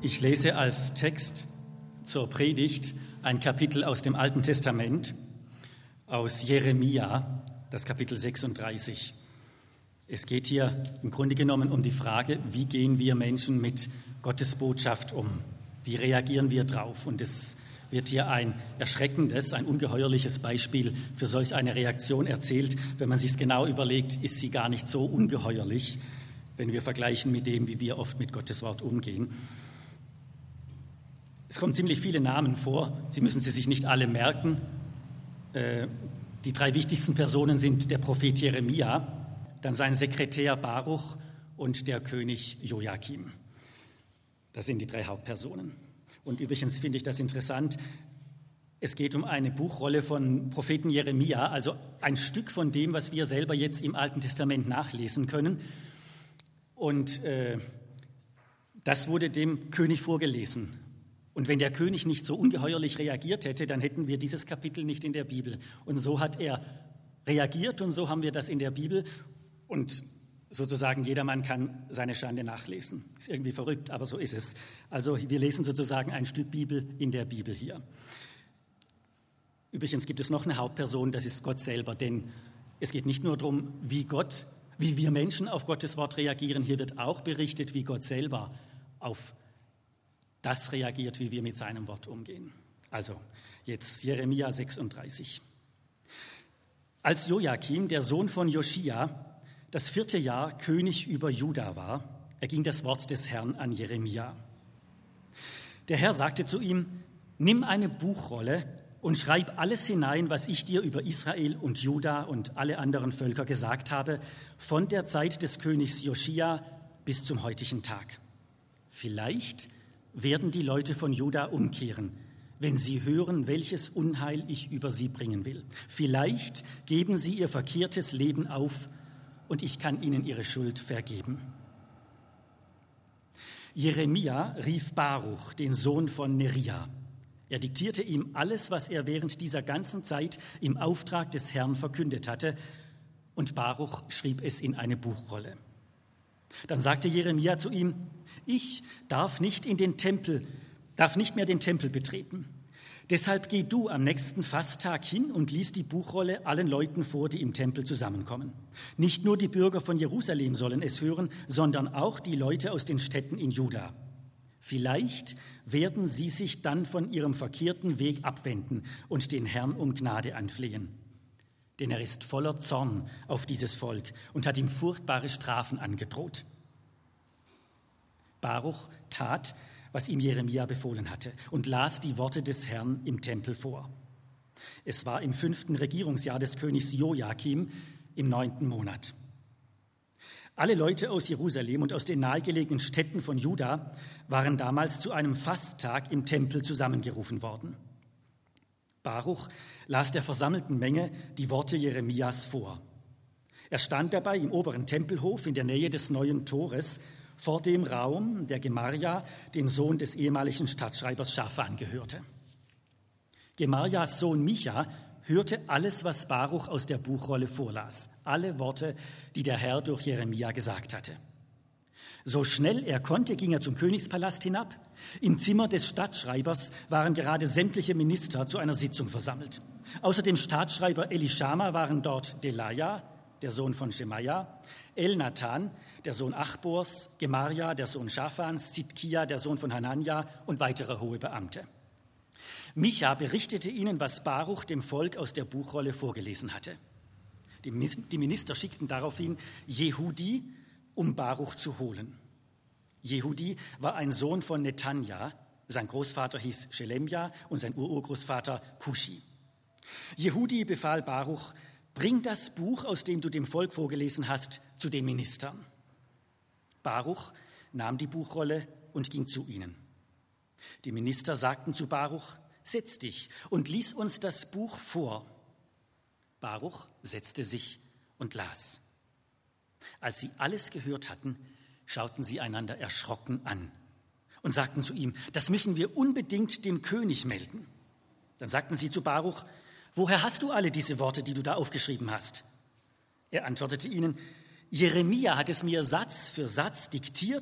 Ich lese als Text zur Predigt ein Kapitel aus dem Alten Testament, aus Jeremia, das Kapitel 36. Es geht hier im Grunde genommen um die Frage, wie gehen wir Menschen mit Gottes Botschaft um? Wie reagieren wir drauf? Und es wird hier ein erschreckendes, ein ungeheuerliches Beispiel für solch eine Reaktion erzählt. Wenn man sich es genau überlegt, ist sie gar nicht so ungeheuerlich, wenn wir vergleichen mit dem, wie wir oft mit Gottes Wort umgehen. Es kommen ziemlich viele Namen vor, Sie müssen sie sich nicht alle merken. Die drei wichtigsten Personen sind der Prophet Jeremia, dann sein Sekretär Baruch und der König Joachim. Das sind die drei Hauptpersonen. Und übrigens finde ich das interessant, es geht um eine Buchrolle von Propheten Jeremia, also ein Stück von dem, was wir selber jetzt im Alten Testament nachlesen können. Und das wurde dem König vorgelesen. Und wenn der König nicht so ungeheuerlich reagiert hätte, dann hätten wir dieses Kapitel nicht in der Bibel. Und so hat er reagiert und so haben wir das in der Bibel. Und sozusagen jedermann kann seine Schande nachlesen. Ist irgendwie verrückt, aber so ist es. Also wir lesen sozusagen ein Stück Bibel in der Bibel hier. Übrigens gibt es noch eine Hauptperson, das ist Gott selber. Denn es geht nicht nur darum, wie wir Menschen auf Gottes Wort reagieren. Hier wird auch berichtet, wie Gott selber auf das reagiert, wie wir mit seinem Wort umgehen. Also jetzt Jeremia 36. Als Joachim, der Sohn von Joschia, das 4. Jahr König über Juda war, erging das Wort des Herrn an Jeremia. Der Herr sagte zu ihm: Nimm eine Buchrolle und schreib alles hinein, was ich dir über Israel und Juda und alle anderen Völker gesagt habe, von der Zeit des Königs Joschia bis zum heutigen Tag. Vielleicht werden die Leute von Juda umkehren, wenn sie hören, welches Unheil ich über sie bringen will. Vielleicht geben sie ihr verkehrtes Leben auf und ich kann ihnen ihre Schuld vergeben. Jeremia rief Baruch, den Sohn von Neria. Er diktierte ihm alles, was er während dieser ganzen Zeit im Auftrag des Herrn verkündet hatte, und Baruch schrieb es in eine Buchrolle. Dann sagte Jeremia zu ihm: Ich darf nicht mehr den Tempel betreten. Deshalb geh du am nächsten Fasttag hin und lies die Buchrolle allen Leuten vor, die im Tempel zusammenkommen. Nicht nur die Bürger von Jerusalem sollen es hören, sondern auch die Leute aus den Städten in Juda. Vielleicht werden sie sich dann von ihrem verkehrten Weg abwenden und den Herrn um Gnade anflehen. Denn er ist voller Zorn auf dieses Volk und hat ihm furchtbare Strafen angedroht. Baruch tat, was ihm Jeremia befohlen hatte, und las die Worte des Herrn im Tempel vor. Es war im 5. Regierungsjahr des Königs Joachim im 9. Monat. Alle Leute aus Jerusalem und aus den nahegelegenen Städten von Juda waren damals zu einem Fasttag im Tempel zusammengerufen worden. Baruch las der versammelten Menge die Worte Jeremias vor. Er stand dabei im oberen Tempelhof in der Nähe des Neuen Tores, vor dem Raum, der Gemarja, dem Sohn des ehemaligen Stadtschreibers Schafan, gehörte. Gemarjas Sohn Micha hörte alles, was Baruch aus der Buchrolle vorlas, alle Worte, die der Herr durch Jeremia gesagt hatte. So schnell er konnte, ging er zum Königspalast hinab. Im Zimmer des Stadtschreibers waren gerade sämtliche Minister zu einer Sitzung versammelt. Außer dem Staatsschreiber Elischama waren dort Delaja, der Sohn von Schemaja, Elnathan, der Sohn Achbors, Gemarja, der Sohn Schafans, Zidkia, der Sohn von Hanania und weitere hohe Beamte. Micha berichtete ihnen, was Baruch dem Volk aus der Buchrolle vorgelesen hatte. Die Minister schickten daraufhin Jehudi, um Baruch zu holen. Jehudi war ein Sohn von Netanja, sein Großvater hieß Schelemja und sein Urgroßvater Kushi. Jehudi befahl Baruch: Bring das Buch, aus dem du dem Volk vorgelesen hast, zu den Ministern. Baruch nahm die Buchrolle und ging zu ihnen. Die Minister sagten zu Baruch: Setz dich und lies uns das Buch vor. Baruch setzte sich und las. Als sie alles gehört hatten, schauten sie einander erschrocken an und sagten zu ihm: Das müssen wir unbedingt dem König melden. Dann sagten sie zu Baruch: Woher hast du alle diese Worte, die du da aufgeschrieben hast? Er antwortete ihnen: Jeremia hat es mir Satz für Satz diktiert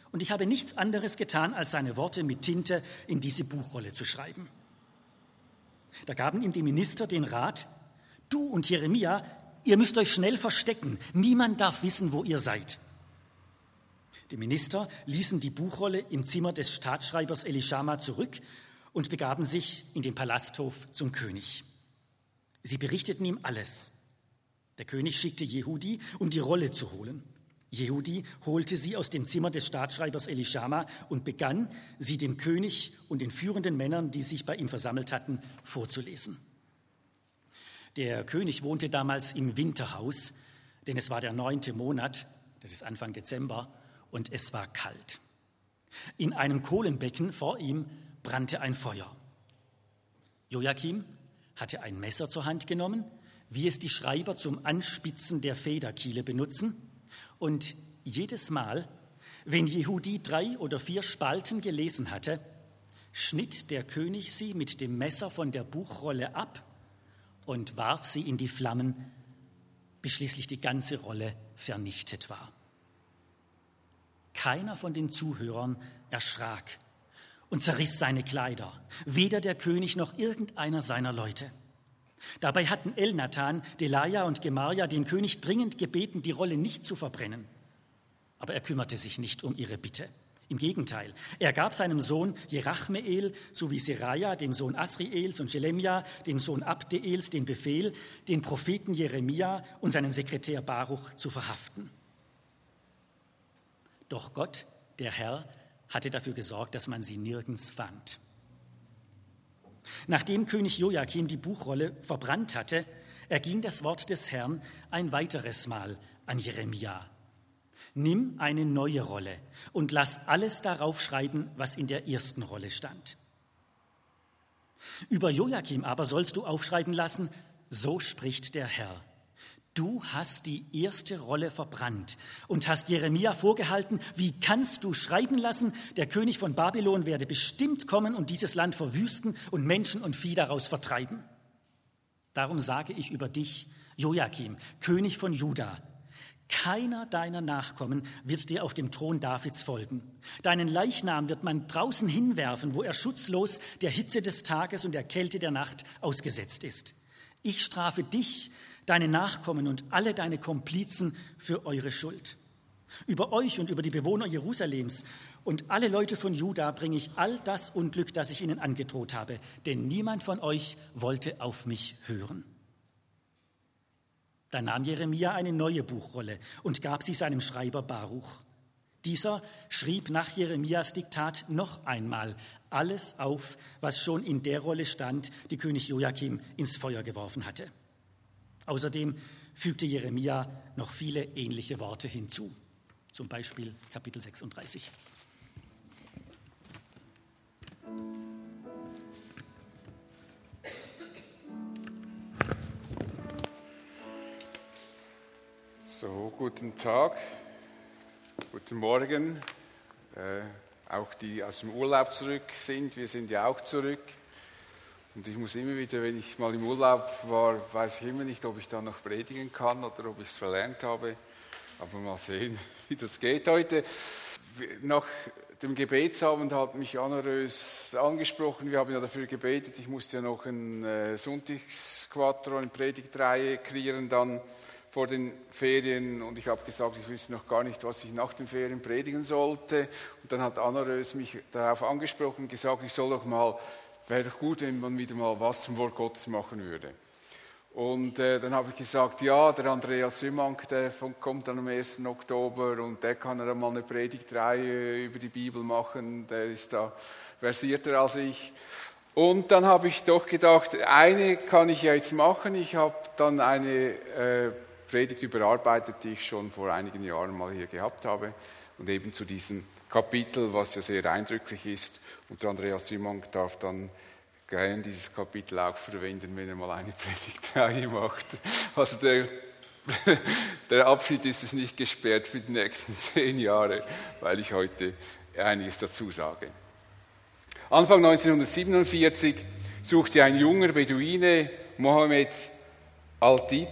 Und ich habe nichts anderes getan, als seine Worte mit Tinte in diese Buchrolle zu schreiben. Da gaben ihm die Minister den Rat: Du und Jeremia, ihr müsst euch schnell verstecken. Niemand darf wissen, wo ihr seid. Die Minister ließen die Buchrolle im Zimmer des Staatsschreibers Elischama zurück und begaben sich in den Palasthof zum König. Sie berichteten ihm alles. Der König schickte Jehudi, um die Rolle zu holen. Jehudi holte sie aus dem Zimmer des Staatsschreibers Elischama und begann, sie dem König und den führenden Männern, die sich bei ihm versammelt hatten, vorzulesen. Der König wohnte damals im Winterhaus, denn es war der 9. Monat, das ist Anfang Dezember, und es war kalt. In einem Kohlenbecken vor ihm brannte ein Feuer. Jojakim hatte ein Messer zur Hand genommen, wie es die Schreiber zum Anspitzen der Federkiele benutzen, und jedes Mal, wenn Jehudi 3 oder 4 Spalten gelesen hatte, schnitt der König sie mit dem Messer von der Buchrolle ab und warf sie in die Flammen, bis schließlich die ganze Rolle vernichtet war. Keiner von den Zuhörern erschrak und zerriss seine Kleider, weder der König noch irgendeiner seiner Leute. Dabei hatten Elnathan, Delaja und Gemaria den König dringend gebeten, die Rolle nicht zu verbrennen. Aber er kümmerte sich nicht um ihre Bitte. Im Gegenteil, er gab seinem Sohn Jerachmeel sowie Seraja, dem Sohn Asriels, und Schelemja, dem Sohn Abdeels, den Befehl, den Propheten Jeremia und seinen Sekretär Baruch zu verhaften. Doch Gott, der Herr, hatte dafür gesorgt, dass man sie nirgends fand. Nachdem König Jojakim die Buchrolle verbrannt hatte, erging das Wort des Herrn ein weiteres Mal an Jeremia. Nimm eine neue Rolle und lass alles darauf schreiben, was in der ersten Rolle stand. Über Jojakim aber sollst du aufschreiben lassen: So spricht der Herr. Du hast die erste Rolle verbrannt und hast Jeremia vorgehalten: Wie kannst du schreiben lassen, der König von Babylon werde bestimmt kommen und dieses Land verwüsten und Menschen und Vieh daraus vertreiben. Darum sage ich über dich, Jojakim, König von Juda: Keiner deiner Nachkommen wird dir auf dem Thron Davids folgen. Deinen Leichnam wird man draußen hinwerfen, wo er schutzlos der Hitze des Tages und der Kälte der Nacht ausgesetzt ist. Ich strafe dich, deine Nachkommen und alle deine Komplizen für eure Schuld. Über euch und über die Bewohner Jerusalems und alle Leute von Juda bringe ich all das Unglück, das ich ihnen angedroht habe, denn niemand von euch wollte auf mich hören. Da nahm Jeremia eine neue Buchrolle und gab sie seinem Schreiber Baruch. Dieser schrieb nach Jeremias Diktat noch einmal alles auf, was schon in der Rolle stand, die König Jojakim ins Feuer geworfen hatte. Außerdem fügte Jeremia noch viele ähnliche Worte hinzu, zum Beispiel Kapitel 36. So, guten Tag, guten Morgen, auch die aus dem Urlaub zurück sind, wir sind ja auch zurück. Und ich muss immer wieder, wenn ich mal im Urlaub war, weiß ich immer nicht, ob ich da noch predigen kann oder ob ich es verlernt habe. Aber mal sehen, wie das geht heute. Nach dem Gebetsabend hat mich Anna Rös angesprochen. Wir haben ja dafür gebetet. Ich musste ja noch ein Sonntagsquattro, eine Predigtreihe kreieren dann vor den Ferien. Und ich habe gesagt, ich wüsste noch gar nicht, was ich nach den Ferien predigen sollte. Und dann hat Anna Rös mich darauf angesprochen und gesagt, ich soll doch mal, wäre doch gut, wenn man wieder mal was zum Wort Gottes machen würde. Und dann habe ich gesagt, ja, der Andreas Sümank, der kommt dann am 1. Oktober und der kann dann mal eine Predigtreihe über die Bibel machen, der ist da versierter als ich. Und dann habe ich doch gedacht, eine kann ich ja jetzt machen. Ich habe dann eine Predigt überarbeitet, die ich schon vor einigen Jahren mal hier gehabt habe und eben zu diesem Kapitel, was ja sehr eindrücklich ist. Und der Andreas Sümank darf dann gerne dieses Kapitel auch verwenden, wenn er mal eine Predigtreihe macht. Also der Abschied ist es nicht gesperrt für die nächsten 10 Jahre, weil ich heute einiges dazu sage. Anfang 1947 suchte ein junger Beduine, Mohammed Al-Dib,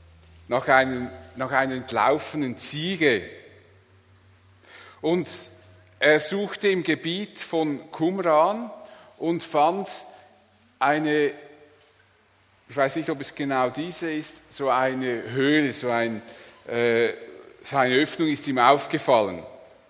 nach einer entlaufenen Ziege. Und er suchte im Gebiet von Qumran und fand eine, ich weiß nicht, ob es genau diese ist, so eine Höhle, so eine Öffnung ist ihm aufgefallen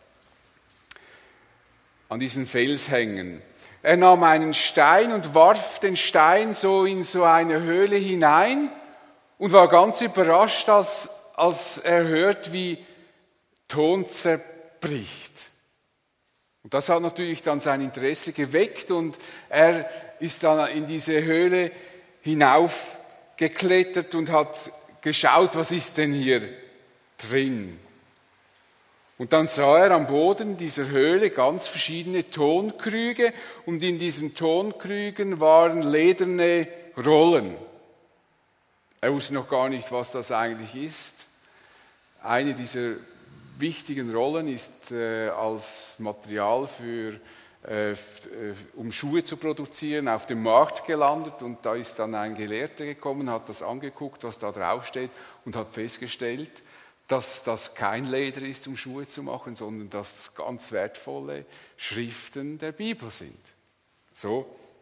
an diesen Felshängen. Er nahm einen Stein und warf den Stein so in so eine Höhle hinein und war ganz überrascht, als er hört, wie Ton zerbricht. Und das hat natürlich dann sein Interesse geweckt und er ist dann in diese Höhle hinaufgeklettert und hat geschaut, was ist denn hier drin. Und dann sah er am Boden dieser Höhle ganz verschiedene Tonkrüge und in diesen Tonkrügen waren lederne Rollen. Er wusste noch gar nicht, was das eigentlich ist. Eine dieser wichtigen Rollen ist als Material um Schuhe zu produzieren, auf dem Markt gelandet und da ist dann ein Gelehrter gekommen, hat das angeguckt, was da draufsteht und hat festgestellt, dass das kein Leder ist, um Schuhe zu machen, sondern dass es ganz wertvolle Schriften der Bibel sind. So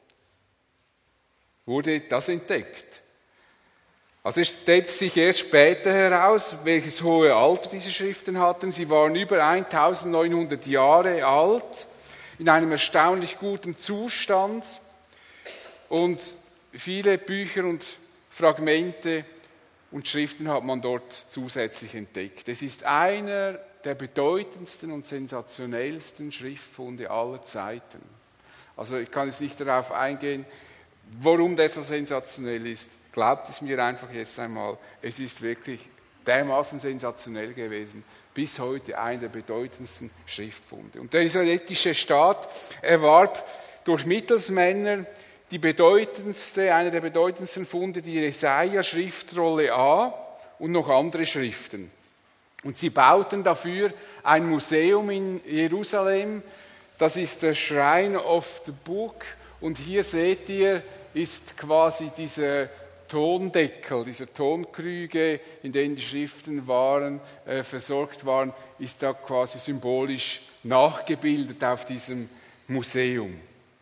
wurde das entdeckt. Also es stellt sich erst später heraus, welches hohe Alter diese Schriften hatten. Sie waren über 1900 Jahre alt, in einem erstaunlich guten Zustand und viele Bücher und Fragmente und Schriften hat man dort zusätzlich entdeckt. Es ist einer der bedeutendsten und sensationellsten Schriftfunde aller Zeiten. Also ich kann jetzt nicht darauf eingehen, warum der so sensationell ist. Glaubt es mir einfach jetzt einmal, es ist wirklich dermaßen sensationell gewesen, bis heute einer der bedeutendsten Schriftfunde. Und der israelitische Staat erwarb durch Mittelsmänner einer der bedeutendsten Funde, die Jesaja-Schriftrolle A und noch andere Schriften. Und sie bauten dafür ein Museum in Jerusalem, das ist der Shrine of the Book. Und hier seht ihr, ist quasi dieser Tondeckel, diese Tonkrüge, in denen die Schriften versorgt waren, ist da quasi symbolisch nachgebildet auf diesem Museum.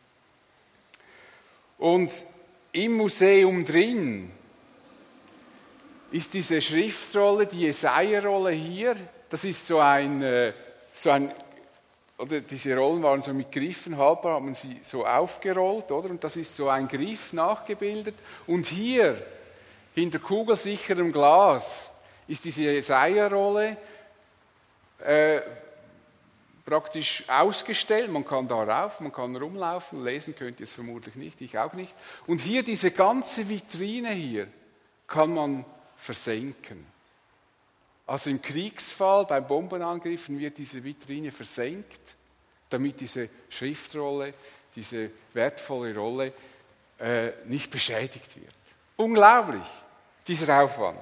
Und im Museum drin ist diese Schriftrolle, die Jesaja-Rolle hier, das ist oder diese Rollen waren so mit Griffen haltbar, hat man sie so aufgerollt, oder? Und das ist so ein Griff nachgebildet. Und hier, hinter kugelsicherem Glas, ist diese Jesaja-Rolle praktisch ausgestellt. Man kann da rauf, man kann rumlaufen, lesen könnt ihr es vermutlich nicht, ich auch nicht. Und hier, diese ganze Vitrine hier, kann man versenken. Also im Kriegsfall, bei Bombenangriffen wird diese Vitrine versenkt, damit diese Schriftrolle, diese wertvolle Rolle nicht beschädigt wird. Unglaublich, dieser Aufwand.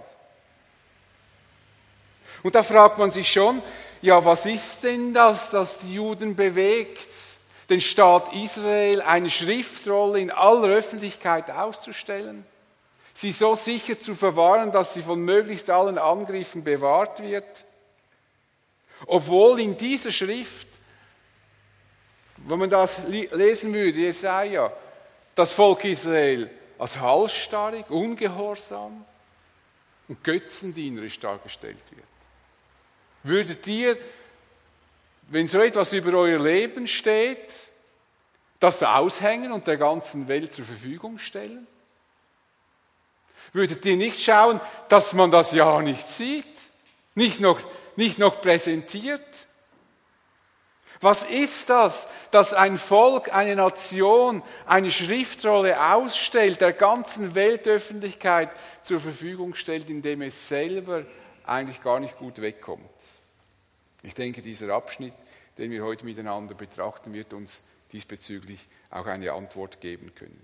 Und da fragt man sich schon, ja, was ist denn das die Juden bewegt, den Staat Israel eine Schriftrolle in aller Öffentlichkeit auszustellen? Sie so sicher zu verwahren, dass sie von möglichst allen Angriffen bewahrt wird. Obwohl in dieser Schrift, wenn man das lesen würde, Jesaja, das Volk Israel als halsstarrig, ungehorsam und götzendienerisch dargestellt wird. Würdet ihr, wenn so etwas über euer Leben steht, das aushängen und der ganzen Welt zur Verfügung stellen? Würdet ihr nicht schauen, dass man das ja nicht sieht, nicht noch präsentiert? Was ist das, dass ein Volk, eine Nation eine Schriftrolle ausstellt, der ganzen Weltöffentlichkeit zur Verfügung stellt, indem es selber eigentlich gar nicht gut wegkommt? Ich denke, dieser Abschnitt, den wir heute miteinander betrachten, wird uns diesbezüglich auch eine Antwort geben können.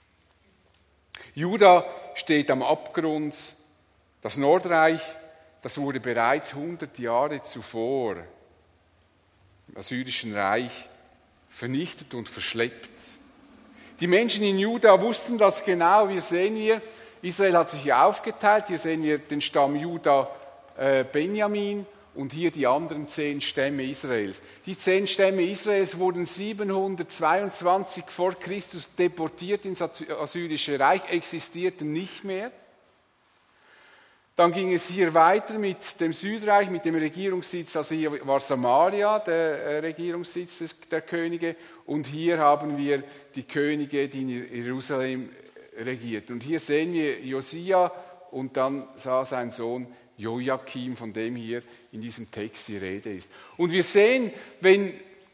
Juda steht am Abgrund. Das Nordreich, das wurde bereits 100 Jahre zuvor im Assyrischen Reich vernichtet und verschleppt. Die Menschen in Juda wussten das genau. Wir sehen hier, Israel hat sich hier aufgeteilt. Hier sehen wir den Stamm Juda, Benjamin und hier die anderen 10 Stämme Israels. Die 10 Stämme Israels wurden 722 vor Christus deportiert ins Assyrische Reich, existierten nicht mehr. Dann ging es hier weiter mit dem Südreich, mit dem Regierungssitz, also hier war Samaria der Regierungssitz der Könige und hier haben wir die Könige, die in Jerusalem regierten. Und hier sehen wir Josia und dann sah sein Sohn Joachim, von dem hier in diesem Text die Rede ist. Und wir sehen, wenn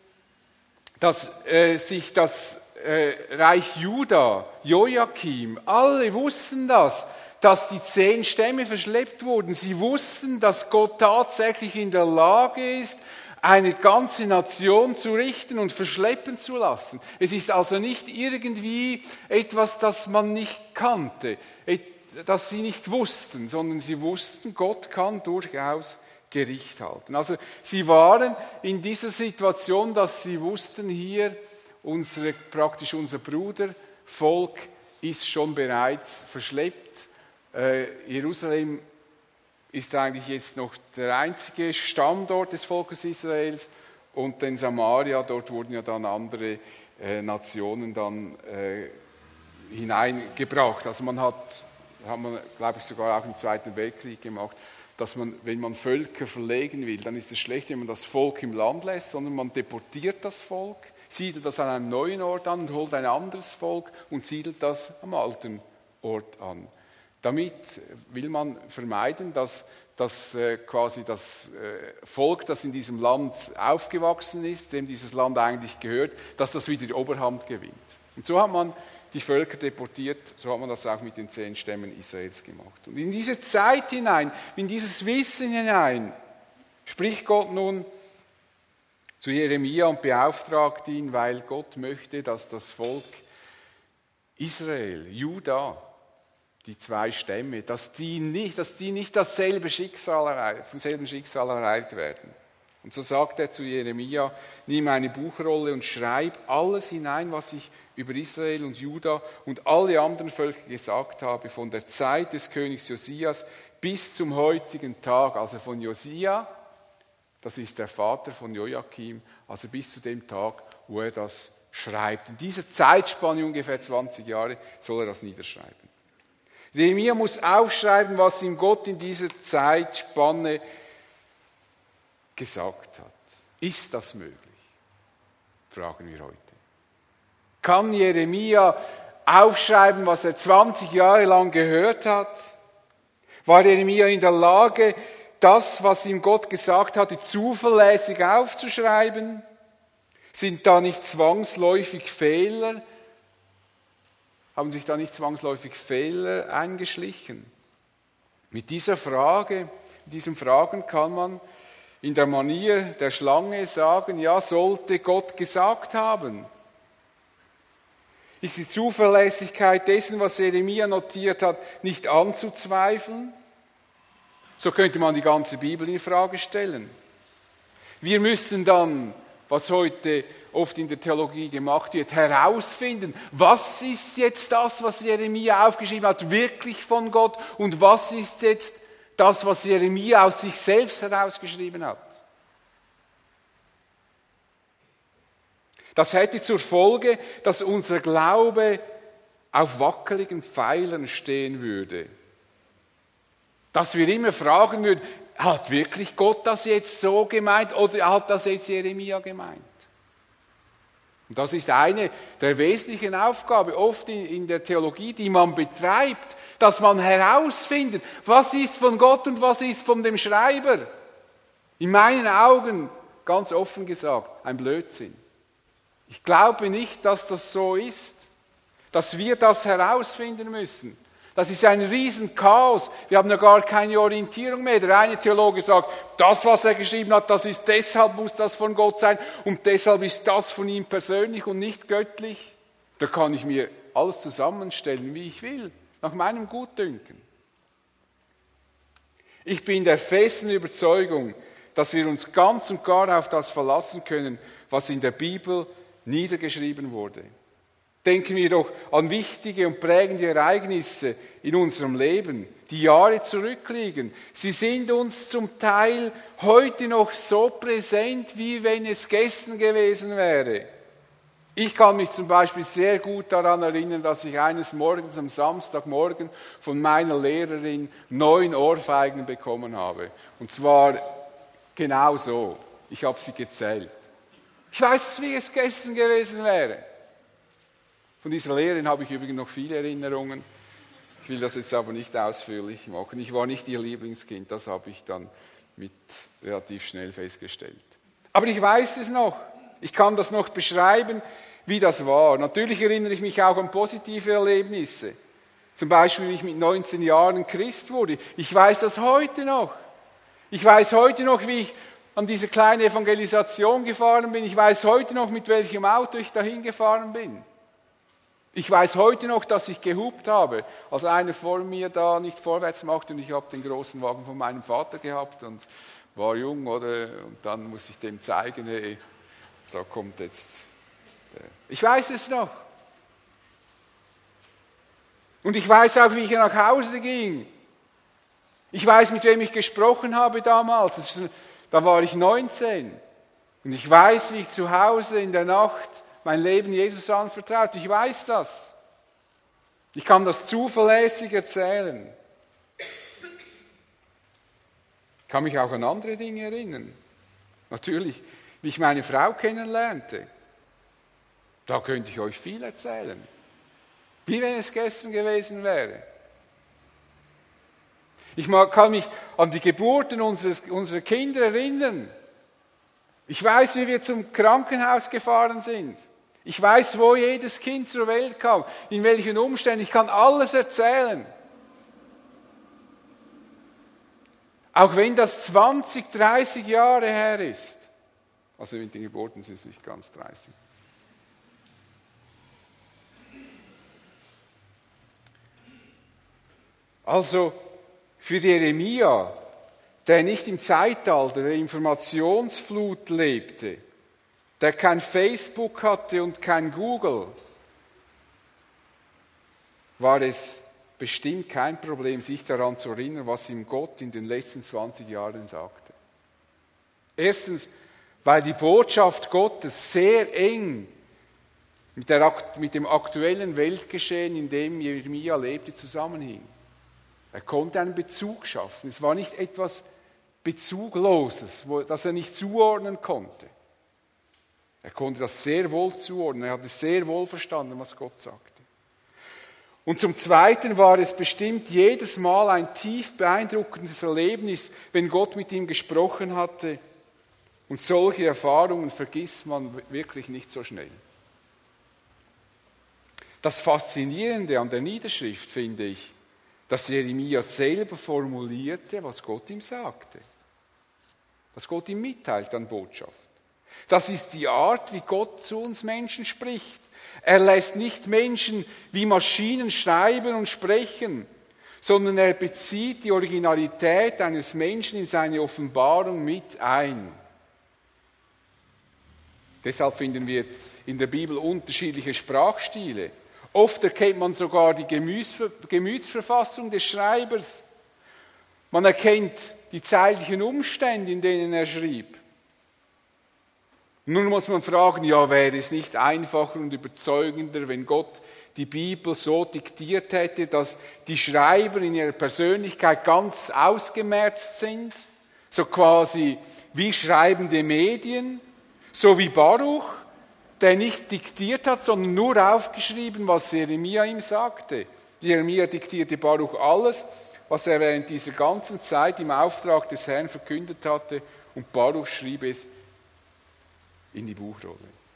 sich das Reich Juda, Joachim, alle wussten das, dass die 10 Stämme verschleppt wurden. Sie wussten, dass Gott tatsächlich in der Lage ist, eine ganze Nation zu richten und verschleppen zu lassen. Es ist also nicht irgendwie etwas, das man nicht kannte, das sie nicht wussten, sondern sie wussten, Gott kann durchaus Gericht halten. Also sie waren in dieser Situation, dass sie wussten, hier praktisch unser Brudervolk ist schon bereits verschleppt. Jerusalem ist eigentlich jetzt noch der einzige Standort des Volkes Israels und in Samaria, dort wurden ja dann andere Nationen dann hineingebracht. Also hat man, glaube ich, sogar auch im Zweiten Weltkrieg gemacht, dass man, wenn man Völker verlegen will, dann ist es schlecht, wenn man das Volk im Land lässt, sondern man deportiert das Volk, siedelt das an einem neuen Ort an und holt ein anderes Volk und siedelt das am alten Ort an. Damit will man vermeiden, dass quasi das Volk, das in diesem Land aufgewachsen ist, dem dieses Land eigentlich gehört, dass das wieder die Oberhand gewinnt. Und so hat man die Völker deportiert, so hat man das auch mit den 10 Stämmen Israels gemacht. Und in diese Zeit hinein, in dieses Wissen hinein, spricht Gott nun zu Jeremia und beauftragt ihn, weil Gott möchte, dass das Volk Israel, Juda, die 2 Stämme, dass die nicht vom selben Schicksal ereilt werden. Und so sagt er zu Jeremia, nimm eine Buchrolle und schreib alles hinein, was ich über Israel und Juda und alle anderen Völker gesagt habe, von der Zeit des Königs Josias bis zum heutigen Tag, also von Josia, das ist der Vater von Joachim, also bis zu dem Tag, wo er das schreibt. In dieser Zeitspanne, ungefähr 20 Jahre, soll er das niederschreiben. Jeremia muss aufschreiben, was ihm Gott in dieser Zeitspanne gesagt hat. Ist das möglich? Fragen wir heute. Kann Jeremia aufschreiben, was er 20 Jahre lang gehört hat? War Jeremia in der Lage, das, was ihm Gott gesagt hatte, zuverlässig aufzuschreiben? Sind da nicht zwangsläufig Fehler? Haben sich da nicht zwangsläufig Fehler eingeschlichen? Mit dieser Frage, mit diesen Fragen kann man in der Manier der Schlange sagen, ja, sollte Gott gesagt haben. Ist die Zuverlässigkeit dessen, was Jeremia notiert hat, nicht anzuzweifeln? So könnte man die ganze Bibel in Frage stellen. Wir müssen dann, was heute oft in der Theologie gemacht wird, herausfinden, was ist jetzt das, was Jeremia aufgeschrieben hat, wirklich von Gott und was ist jetzt das, was Jeremia aus sich selbst herausgeschrieben hat. Das hätte zur Folge, dass unser Glaube auf wackeligen Pfeilern stehen würde. Dass wir immer fragen würden, hat wirklich Gott das jetzt so gemeint oder hat das jetzt Jeremia gemeint? Und das ist eine der wesentlichen Aufgaben oft in der Theologie, die man betreibt, dass man herausfindet, was ist von Gott und was ist von dem Schreiber. In meinen Augen, ganz offen gesagt, ein Blödsinn. Ich glaube nicht, dass das so ist, dass wir das herausfinden müssen. Das ist ein Riesenchaos. Wir haben ja gar keine Orientierung mehr. Der eine Theologe sagt, das, was er geschrieben hat, das ist deshalb, muss das von Gott sein und deshalb ist das von ihm persönlich und nicht göttlich. Da kann ich mir alles zusammenstellen, wie ich will, nach meinem Gutdünken. Ich bin der festen Überzeugung, dass wir uns ganz und gar auf das verlassen können, was in der Bibel niedergeschrieben wurde. Denken wir doch an wichtige und prägende Ereignisse in unserem Leben, die Jahre zurückliegen. Sie sind uns zum Teil heute noch so präsent, wie wenn es gestern gewesen wäre. Ich kann mich zum Beispiel sehr gut daran erinnern, dass ich eines Morgens am Samstagmorgen von meiner Lehrerin 9 Ohrfeigen bekommen habe. Und zwar genau so. Ich habe sie gezählt. Ich weiß, wie es gestern gewesen wäre. Von dieser Lehrerin habe ich übrigens noch viele Erinnerungen. Ich will das jetzt aber nicht ausführlich machen. Ich war nicht ihr Lieblingskind, das habe ich dann relativ schnell festgestellt. Aber ich weiß es noch. Ich kann das noch beschreiben, wie das war. Natürlich erinnere ich mich auch an positive Erlebnisse. Zum Beispiel, wie ich mit 19 Jahren Christ wurde. Ich weiß das heute noch. Ich weiß heute noch, wie ich an diese kleine Evangelisation gefahren bin. Ich weiß heute noch, mit welchem Auto ich dahin gefahren bin. Ich weiß heute noch, dass ich gehupt habe, als einer vor mir da nicht vorwärts machte und ich habe den großen Wagen von meinem Vater gehabt und war jung, oder? Und dann muss ich dem zeigen, hey, da kommt jetzt der. Ich weiß es noch. Und ich weiß auch, wie ich nach Hause ging. Ich weiß, mit wem ich gesprochen habe damals. Da war ich 19. Und ich weiß, wie ich zu Hause in der Nacht mein Leben Jesus anvertraut. Ich weiß das. Ich kann das zuverlässig erzählen. Ich kann mich auch an andere Dinge erinnern. Natürlich, wie ich meine Frau kennenlernte. Da könnte ich euch viel erzählen. Wie wenn es gestern gewesen wäre. Ich kann mich an die Geburten unserer Kinder erinnern. Ich weiß, wie wir zum Krankenhaus gefahren sind. Ich weiß, wo jedes Kind zur Welt kam, in welchen Umständen. Ich kann alles erzählen. Auch wenn das 20, 30 Jahre her ist. Also mit den Geburten sind es nicht ganz 30. Also für Jeremia, der nicht im Zeitalter der Informationsflut lebte, der kein Facebook hatte und kein Google, war es bestimmt kein Problem, sich daran zu erinnern, was ihm Gott in den letzten 20 Jahren sagte. Erstens, weil die Botschaft Gottes sehr eng mit dem aktuellen Weltgeschehen, in dem Jeremia lebte, zusammenhing. Er konnte einen Bezug schaffen. Es war nicht etwas Bezugloses, das er nicht zuordnen konnte. Er konnte das sehr wohl zuordnen. Er hat es sehr wohl verstanden, was Gott sagte. Und zum Zweiten war es bestimmt jedes Mal ein tief beeindruckendes Erlebnis, wenn Gott mit ihm gesprochen hatte. Und solche Erfahrungen vergisst man wirklich nicht so schnell. Das Faszinierende an der Niederschrift finde ich, dass Jeremia selber formulierte, was Gott ihm sagte. Was Gott ihm mitteilt an Botschaft. Das ist die Art, wie Gott zu uns Menschen spricht. Er lässt nicht Menschen wie Maschinen schreiben und sprechen, sondern er bezieht die Originalität eines Menschen in seine Offenbarung mit ein. Deshalb finden wir in der Bibel unterschiedliche Sprachstile. Oft erkennt man sogar die Gemütsverfassung des Schreibers. Man erkennt die zeitlichen Umstände, in denen er schrieb. Nun muss man fragen, ja, wäre es nicht einfacher und überzeugender, wenn Gott die Bibel so diktiert hätte, dass die Schreiber in ihrer Persönlichkeit ganz ausgemerzt sind, so quasi wie schreibende Medien, so wie Baruch, der nicht diktiert hat, sondern nur aufgeschrieben, was Jeremia ihm sagte. Jeremia diktierte Baruch alles, was er während dieser ganzen Zeit im Auftrag des Herrn verkündet hatte, und Baruch schrieb es in die Buchrolle.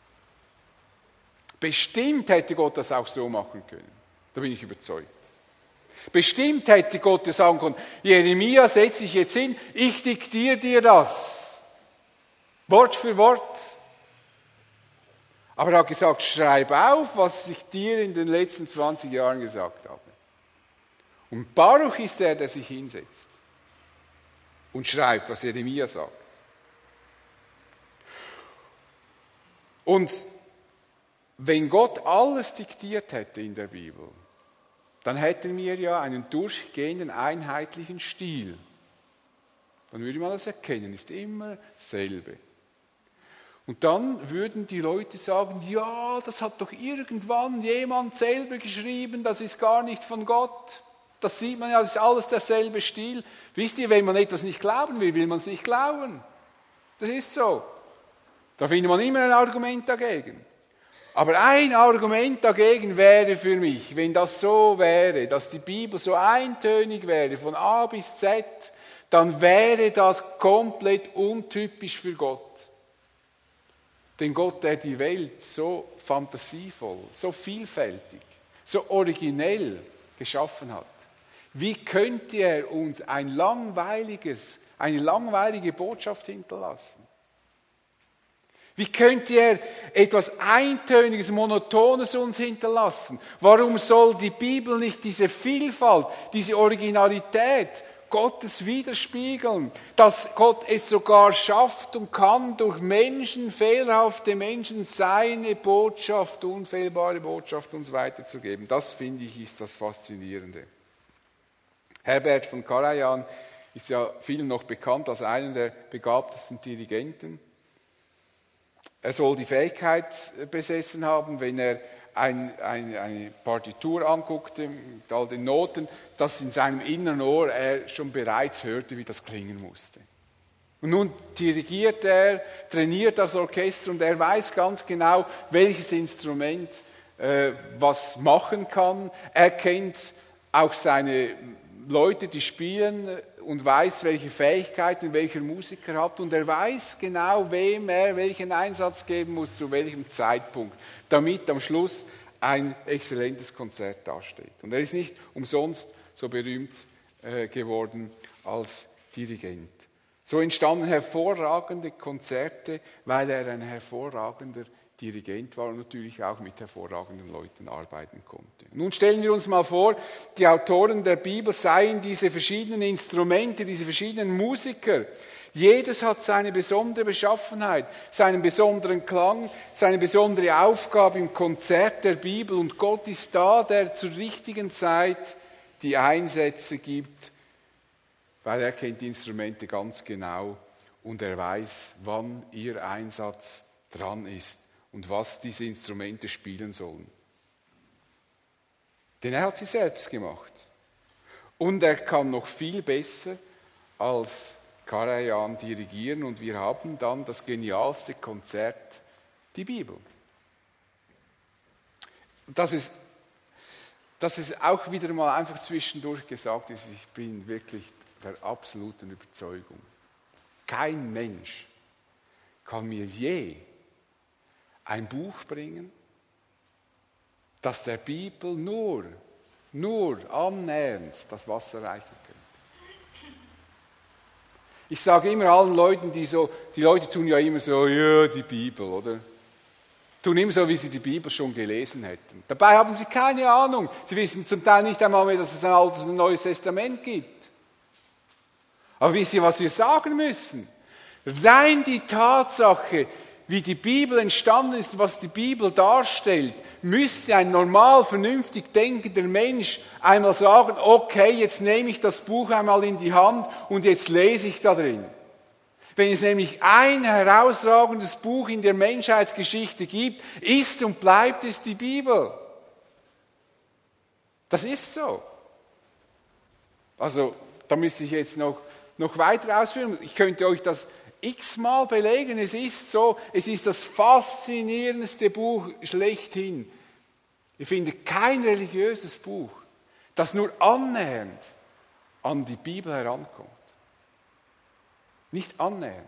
Bestimmt hätte Gott das auch so machen können. Da bin ich überzeugt. Bestimmt hätte Gott sagen können, Jeremia, setz dich jetzt hin, ich diktiere dir das. Wort für Wort. Aber er hat gesagt, schreib auf, was ich dir in den letzten 20 Jahren gesagt habe. Und Baruch ist der sich hinsetzt und schreibt, was Jeremia sagt. Und wenn Gott alles diktiert hätte in der Bibel, dann hätten wir ja einen durchgehenden, einheitlichen Stil. Dann würde man das erkennen, ist immer dasselbe. Und dann würden die Leute sagen, ja, das hat doch irgendwann jemand selber geschrieben, das ist gar nicht von Gott. Das sieht man ja, das ist alles derselbe Stil. Wisst ihr, wenn man etwas nicht glauben will, will man es nicht glauben. Das ist so. Da findet man immer ein Argument dagegen. Aber ein Argument dagegen wäre für mich, wenn das so wäre, dass die Bibel so eintönig wäre, von A bis Z, dann wäre das komplett untypisch für Gott. Denn Gott, der die Welt so fantasievoll, so vielfältig, so originell geschaffen hat, wie könnte er uns eine langweilige Botschaft hinterlassen? Wie könnte er etwas Eintöniges, Monotones uns hinterlassen? Warum soll die Bibel nicht diese Vielfalt, diese Originalität Gottes widerspiegeln, dass Gott es sogar schafft und kann, durch Menschen, fehlerhafte Menschen, seine Botschaft, unfehlbare Botschaft uns weiterzugeben. Das, finde ich, ist das Faszinierende. Herbert von Karajan ist ja vielen noch bekannt als einer der begabtesten Dirigenten. Er soll die Fähigkeit besessen haben, wenn er eine Partitur anguckte, mit all den Noten, dass in seinem inneren Ohr er schon bereits hörte, wie das klingen musste. Und nun dirigiert er, trainiert das Orchester und er weiß ganz genau, welches Instrument was machen kann. Er kennt auch seine Leute, die spielen und weiß, welche Fähigkeiten welcher Musiker hat und er weiß genau, wem er welchen Einsatz geben muss, zu welchem Zeitpunkt, damit am Schluss ein exzellentes Konzert dasteht. Und er ist nicht umsonst so berühmt geworden als Dirigent. So entstanden hervorragende Konzerte, weil er ein hervorragender Dirigent war und natürlich auch mit hervorragenden Leuten arbeiten konnte. Nun stellen wir uns mal vor, die Autoren der Bibel seien diese verschiedenen Instrumente, diese verschiedenen Musiker. Jedes hat seine besondere Beschaffenheit, seinen besonderen Klang, seine besondere Aufgabe im Konzert der Bibel und Gott ist da, der zur richtigen Zeit die Einsätze gibt, weil er kennt die Instrumente ganz genau und er weiß, wann ihr Einsatz dran ist und was diese Instrumente spielen sollen. Denn er hat sie selbst gemacht. Und er kann noch viel besser als Karajan dirigieren und wir haben dann das genialste Konzert, die Bibel. Das ist auch wieder mal einfach zwischendurch gesagt ist, ich bin wirklich der absoluten Überzeugung. Kein Mensch kann mir je ein Buch bringen, das der Bibel nur annähernd das Wasser reichen könnte. Ich sage immer allen Leuten, die Leute tun ja immer so, ja, die Bibel, oder? Tun immer so, wie sie die Bibel schon gelesen hätten. Dabei haben sie keine Ahnung. Sie wissen zum Teil nicht einmal mehr, dass es ein Altes und ein Neues Testament gibt. Aber wisst ihr, was wir sagen müssen? Rein die Tatsache, wie die Bibel entstanden ist und was die Bibel darstellt, müsste ein normal, vernünftig denkender Mensch einmal sagen, okay, jetzt nehme ich das Buch einmal in die Hand und jetzt lese ich da drin. Wenn es nämlich ein herausragendes Buch in der Menschheitsgeschichte gibt, ist und bleibt es die Bibel. Das ist so. Also, da müsste ich jetzt noch weiter ausführen. Ich könnte euch das x-mal belegen. Es ist so, es ist das faszinierendste Buch schlechthin. Ich finde kein religiöses Buch, das nur annähernd an die Bibel herankommt. Nicht annähernd.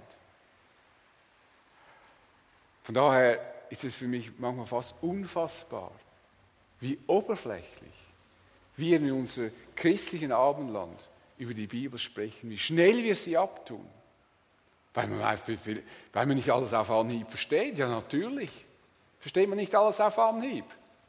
Von daher ist es für mich manchmal fast unfassbar, wie oberflächlich wir in unserem christlichen Abendland über die Bibel sprechen, wie schnell wir sie abtun. Weil man nicht alles auf Anhieb versteht. Ja, natürlich. Versteht man nicht alles auf Anhieb.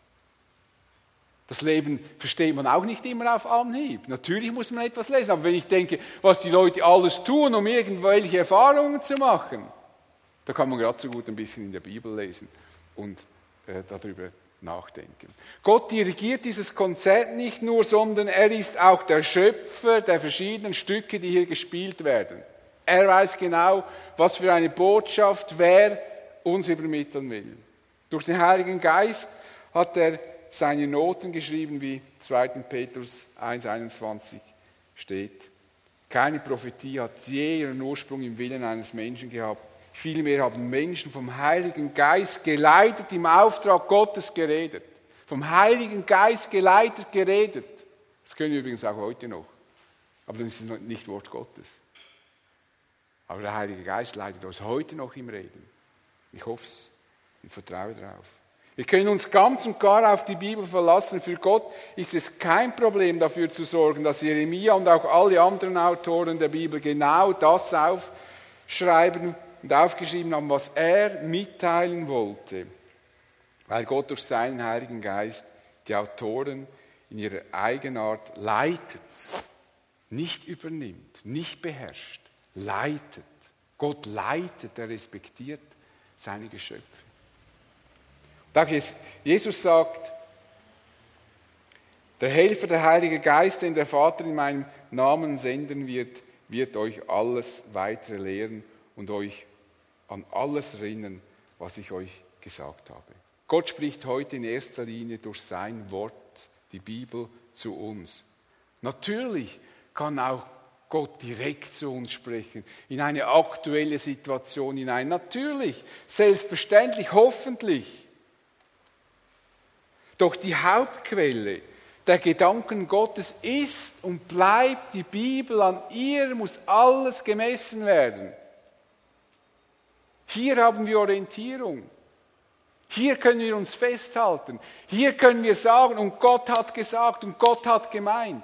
Das Leben versteht man auch nicht immer auf Anhieb. Natürlich muss man etwas lesen. Aber wenn ich denke, was die Leute alles tun, um irgendwelche Erfahrungen zu machen, da kann man gerade so gut ein bisschen in der Bibel lesen und darüber nachdenken. Gott dirigiert dieses Konzert nicht nur, sondern er ist auch der Schöpfer der verschiedenen Stücke, die hier gespielt werden. Er weiß genau, was für eine Botschaft wer uns übermitteln will. Durch den Heiligen Geist hat er seine Noten geschrieben, wie 2. Petrus 1,21 steht. Keine Prophetie hat je ihren Ursprung im Willen eines Menschen gehabt. Vielmehr haben Menschen vom Heiligen Geist geleitet, im Auftrag Gottes geredet. Vom Heiligen Geist geleitet, geredet. Das können wir übrigens auch heute noch. Aber das ist nicht Wort Gottes. Aber der Heilige Geist leitet uns heute noch im Reden. Ich hoffe es und vertraue darauf. Wir können uns ganz und gar auf die Bibel verlassen. Für Gott ist es kein Problem, dafür zu sorgen, dass Jeremia und auch alle anderen Autoren der Bibel genau das aufschreiben und aufgeschrieben haben, was er mitteilen wollte. Weil Gott durch seinen Heiligen Geist die Autoren in ihrer Eigenart leitet, nicht übernimmt, nicht beherrscht, leitet. Gott leitet, er respektiert seine Geschöpfe. Da Jesus sagt, der Helfer, der Heilige Geist, den der Vater in meinem Namen senden wird euch alles weitere lehren und euch an alles erinnern, was ich euch gesagt habe. Gott spricht heute in erster Linie durch sein Wort, die Bibel, zu uns. Natürlich kann auch Gott direkt zu uns sprechen, in eine aktuelle Situation hinein. Natürlich, selbstverständlich, hoffentlich. Doch die Hauptquelle der Gedanken Gottes ist und bleibt die Bibel. An ihr muss alles gemessen werden. Hier haben wir Orientierung. Hier können wir uns festhalten. Hier können wir sagen, und Gott hat gesagt und Gott hat gemeint.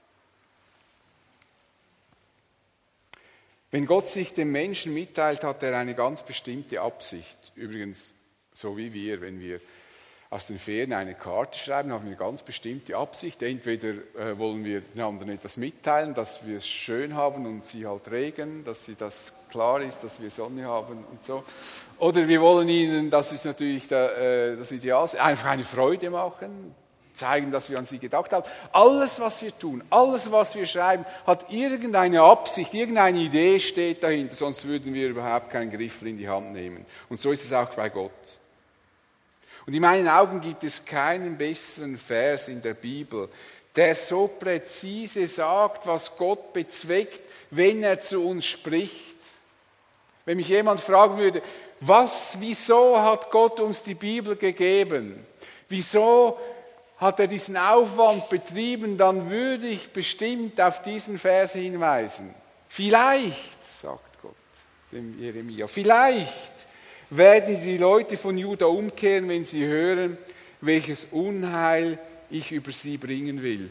Wenn Gott sich dem Menschen mitteilt, hat er eine ganz bestimmte Absicht. Übrigens, so wie wir, wenn wir aus den Ferien eine Karte schreiben, haben wir eine ganz bestimmte Absicht. Entweder wollen wir den anderen etwas mitteilen, dass wir es schön haben und sie halt Regen, dass das klar ist, dass wir Sonne haben und so. Oder wir wollen ihnen, das ist natürlich das Ideal, einfach eine Freude machen, zeigen, dass wir an sie gedacht haben. Alles, was wir tun, alles, was wir schreiben, hat irgendeine Absicht, irgendeine Idee steht dahinter, sonst würden wir überhaupt keinen Griffel in die Hand nehmen. Und so ist es auch bei Gott. Und in meinen Augen gibt es keinen besseren Vers in der Bibel, der so präzise sagt, was Gott bezweckt, wenn er zu uns spricht. Wenn mich jemand fragen würde, wieso hat Gott uns die Bibel gegeben? Wieso hat er diesen Aufwand betrieben? Dann würde ich bestimmt auf diesen Vers hinweisen. Vielleicht, sagt Gott dem Jeremia, vielleicht werden die Leute von Juda umkehren, wenn sie hören, welches Unheil ich über sie bringen will.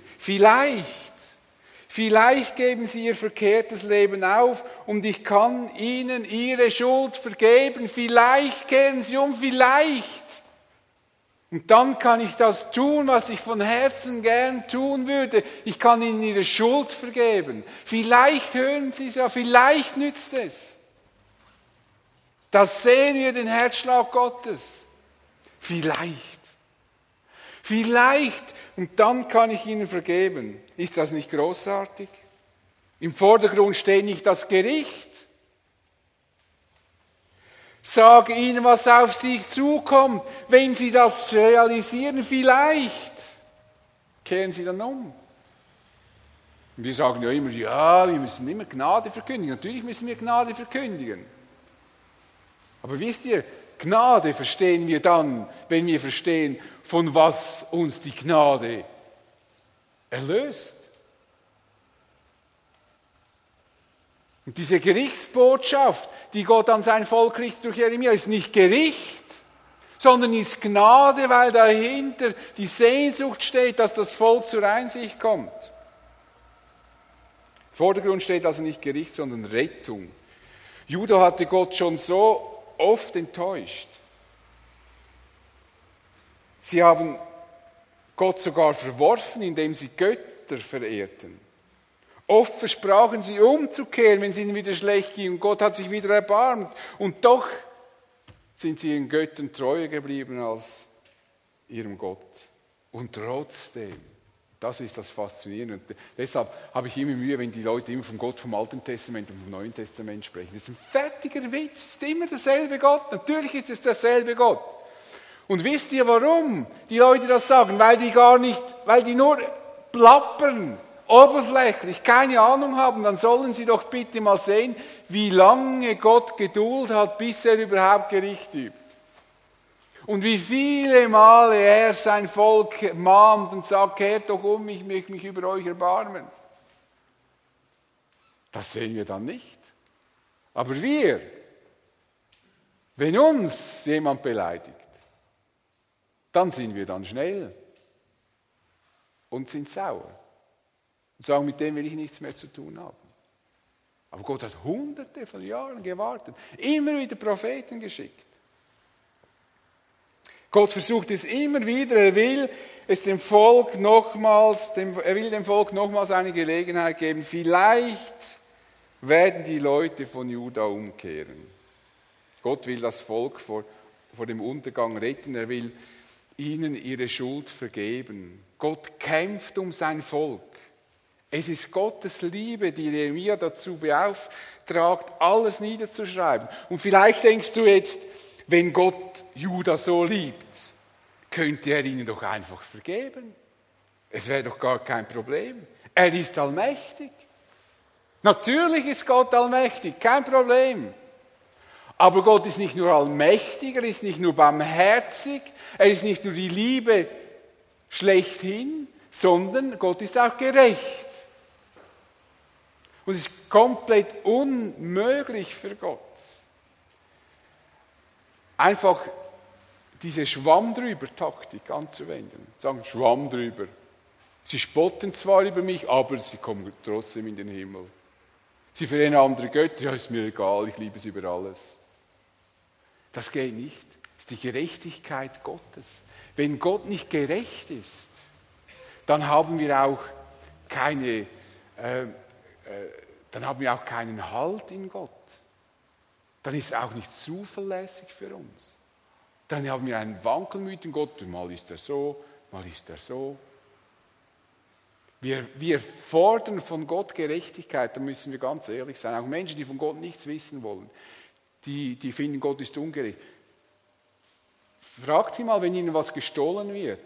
Vielleicht geben sie ihr verkehrtes Leben auf und ich kann ihnen ihre Schuld vergeben. Vielleicht kehren sie um, vielleicht. Und dann kann ich das tun, was ich von Herzen gern tun würde. Ich kann ihnen ihre Schuld vergeben. Vielleicht hören sie es ja, vielleicht nützt es. Das sehen wir den Herzschlag Gottes. Vielleicht. Und dann kann ich ihnen vergeben. Ist das nicht großartig? Im Vordergrund steht nicht das Gericht. Sage ihnen, was auf sie zukommt. Wenn sie das realisieren, vielleicht kehren sie dann um. Und wir sagen ja immer, wir müssen immer Gnade verkündigen. Natürlich müssen wir Gnade verkündigen. Aber wisst ihr, Gnade verstehen wir dann, wenn wir verstehen, von was uns die Gnade erlöst. Und diese Gerichtsbotschaft, die Gott an sein Volk richtet durch Jeremia, ist nicht Gericht, sondern ist Gnade, weil dahinter die Sehnsucht steht, dass das Volk zur Einsicht kommt. Im Vordergrund steht also nicht Gericht, sondern Rettung. Juda hatte Gott schon so oft enttäuscht. Sie haben Gott sogar verworfen, indem sie Götter verehrten. Oft versprachen sie umzukehren, wenn es ihnen wieder schlecht ging und Gott hat sich wieder erbarmt. Und doch sind sie ihren Göttern treuer geblieben als ihrem Gott. Und trotzdem, das ist das Faszinierende. Und deshalb habe ich immer Mühe, wenn die Leute immer vom Gott vom Alten Testament und vom Neuen Testament sprechen. Das ist ein fertiger Witz, es ist immer derselbe Gott. Natürlich ist es derselbe Gott. Und wisst ihr, warum die Leute das sagen? Weil die nur plappern, oberflächlich, keine Ahnung haben. Dann sollen sie doch bitte mal sehen, wie lange Gott Geduld hat, bis er überhaupt Gericht übt. Und wie viele Male er sein Volk mahnt und sagt, kehrt doch um, ich möchte mich über euch erbarmen. Das sehen wir dann nicht. Aber wir, wenn uns jemand beleidigt, dann sind wir dann schnell und sind sauer und sagen, mit dem will ich nichts mehr zu tun haben. Aber Gott hat Hunderte von Jahren gewartet, immer wieder Propheten geschickt. Gott versucht es immer wieder, er will dem Volk nochmals eine Gelegenheit geben. Vielleicht werden die Leute von Juda umkehren. Gott will das Volk vor dem Untergang retten, er will ihnen ihre Schuld vergeben. Gott kämpft um sein Volk. Es ist Gottes Liebe, die Jeremia dazu beauftragt, alles niederzuschreiben. Und vielleicht denkst du jetzt, wenn Gott Juda so liebt, könnte er ihnen doch einfach vergeben. Es wäre doch gar kein Problem. Er ist allmächtig. Natürlich ist Gott allmächtig, kein Problem. Aber Gott ist nicht nur allmächtig, er ist nicht nur barmherzig, er ist nicht nur die Liebe schlechthin, sondern Gott ist auch gerecht. Und es ist komplett unmöglich für Gott, einfach diese Schwamm drüber Taktik anzuwenden. Sagen, Schwamm drüber. Sie spotten zwar über mich, aber sie kommen trotzdem in den Himmel. Sie verehren andere Götter, ja, ist mir egal, ich liebe sie über alles. Das geht nicht. Das ist die Gerechtigkeit Gottes. Wenn Gott nicht gerecht ist, dann haben wir auch keinen Halt in Gott. Dann ist er auch nicht zuverlässig für uns. Dann haben wir einen wankelmütigen Gott, mal ist er so, mal ist er so. Wir fordern von Gott Gerechtigkeit, da müssen wir ganz ehrlich sein. Auch Menschen, die von Gott nichts wissen wollen, die finden, Gott ist ungerecht. Fragt sie mal, wenn ihnen was gestohlen wird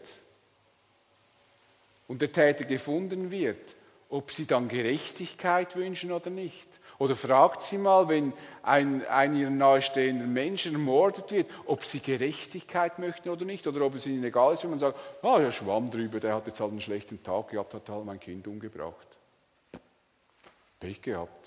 und der Täter gefunden wird, ob sie dann Gerechtigkeit wünschen oder nicht. Oder fragt sie mal, wenn ein ihrer nahestehenden Menschen ermordet wird, ob sie Gerechtigkeit möchten oder nicht. Oder ob es ihnen egal ist, wenn man sagt, der Schwamm drüber, der hat jetzt halt einen schlechten Tag gehabt, hat halt mein Kind umgebracht. Pech gehabt.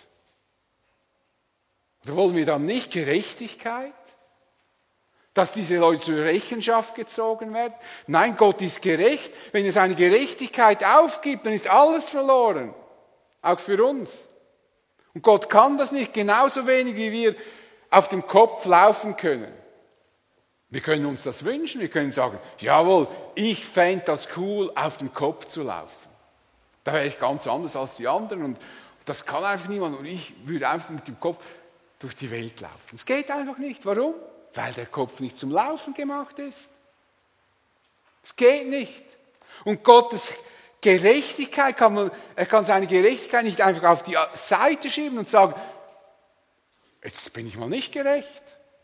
Oder wollen wir dann nicht Gerechtigkeit? Dass diese Leute zur Rechenschaft gezogen werden? Nein, Gott ist gerecht. Wenn er seine Gerechtigkeit aufgibt, dann ist alles verloren. Auch für uns. Und Gott kann das nicht, genauso wenig wie wir auf dem Kopf laufen können. Wir können uns das wünschen, wir können sagen, jawohl, ich fände das cool, auf dem Kopf zu laufen. Da wäre ich ganz anders als die anderen und das kann einfach niemand. Und ich würde einfach mit dem Kopf durch die Welt laufen. Es geht einfach nicht. Warum? Weil der Kopf nicht zum Laufen gemacht ist. Es geht nicht. Und Gottes Gerechtigkeit er kann seine Gerechtigkeit nicht einfach auf die Seite schieben und sagen, jetzt bin ich mal nicht gerecht.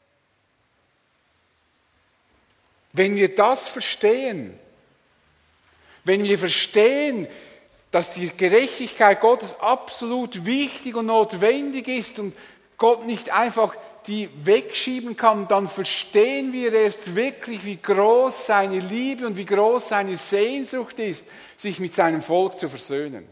Wenn wir das verstehen, wenn wir verstehen, dass die Gerechtigkeit Gottes absolut wichtig und notwendig ist und Gott nicht einfach die wegschieben kann, dann verstehen wir erst wirklich, wie groß seine Liebe und wie groß seine Sehnsucht ist, sich mit seinem Volk zu versöhnen.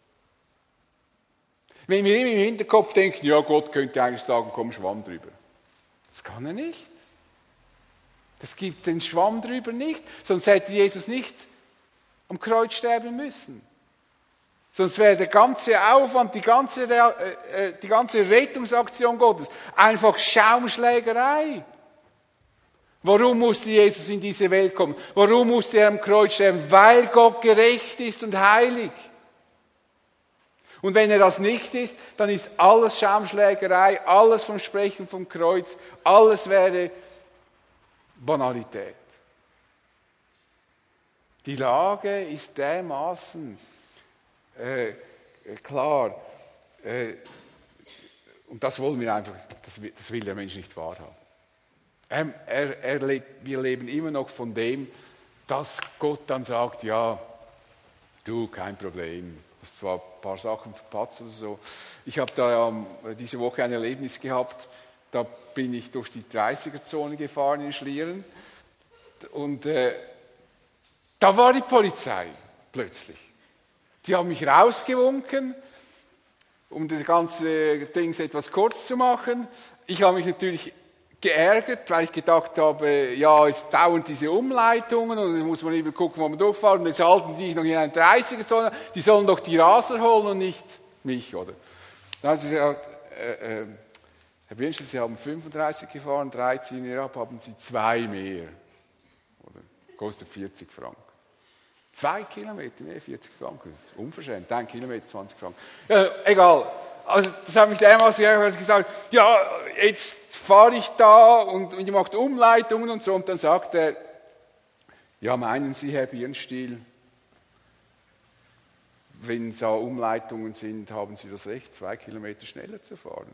Wenn wir immer im Hinterkopf denken, ja, Gott könnte eigentlich sagen, komm, Schwamm drüber. Das kann er nicht. Das gibt den Schwamm drüber nicht, sonst hätte Jesus nicht am Kreuz sterben müssen. Sonst wäre der ganze Aufwand, die ganze Rettungsaktion Gottes einfach Schaumschlägerei. Warum musste Jesus in diese Welt kommen? Warum musste er am Kreuz sterben? Weil Gott gerecht ist und heilig. Und wenn er das nicht ist, dann ist alles Schaumschlägerei, alles vom Sprechen vom Kreuz, alles wäre Banalität. Die Lage ist dermaßen klar. Und das wollen wir einfach, das will der Mensch nicht wahrhaben. Wir leben immer noch von dem, dass Gott dann sagt, ja, du, kein Problem. Du hast zwar ein paar Sachen verpatzt oder so. Ich habe da diese Woche ein Erlebnis gehabt, da bin ich durch die 30er-Zone gefahren in Schlieren und da war die Polizei plötzlich. Die haben mich rausgewunken, um das ganze Ding etwas kurz zu machen. Ich habe mich natürlich geärgert, weil ich gedacht habe, ja, es dauern diese Umleitungen und dann muss man eben gucken, wo man durchfahren. Und jetzt halten die noch in einer 30er-Zone, die sollen doch die Raser holen und nicht mich, oder? Dann haben sie gesagt, Herr Birnstein, Sie haben 35 gefahren, 3 ziehen wir ab, haben Sie 2 mehr. Oder? Kostet 40 Franken. 2 Kilometer mehr, 40 Franken. Unverschämt. 1 Kilometer, 20 Franken. Ja, egal. Also, das hat mich dermaßen gesagt, ja, jetzt fahre ich da und ihr macht Umleitungen und so. Und dann sagt er, ja, meinen Sie, Herr Birnstiel, wenn da Umleitungen sind, haben Sie das Recht, 2 Kilometer schneller zu fahren?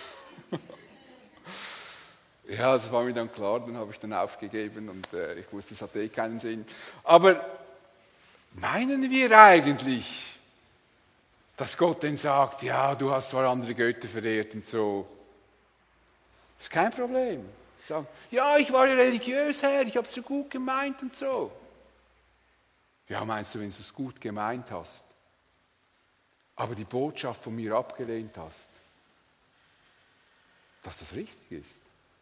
Ja, das war mir dann klar, dann habe ich dann aufgegeben und ich wusste, das hatte keinen Sinn. Aber meinen wir eigentlich, dass Gott denn sagt, ja, du hast zwar andere Götter verehrt und so. Das ist kein Problem. Sagen, ja, ich war ja religiös, Herr, ich habe es so gut gemeint und so. Ja, meinst du, wenn du es gut gemeint hast, aber die Botschaft von mir abgelehnt hast, dass das richtig ist?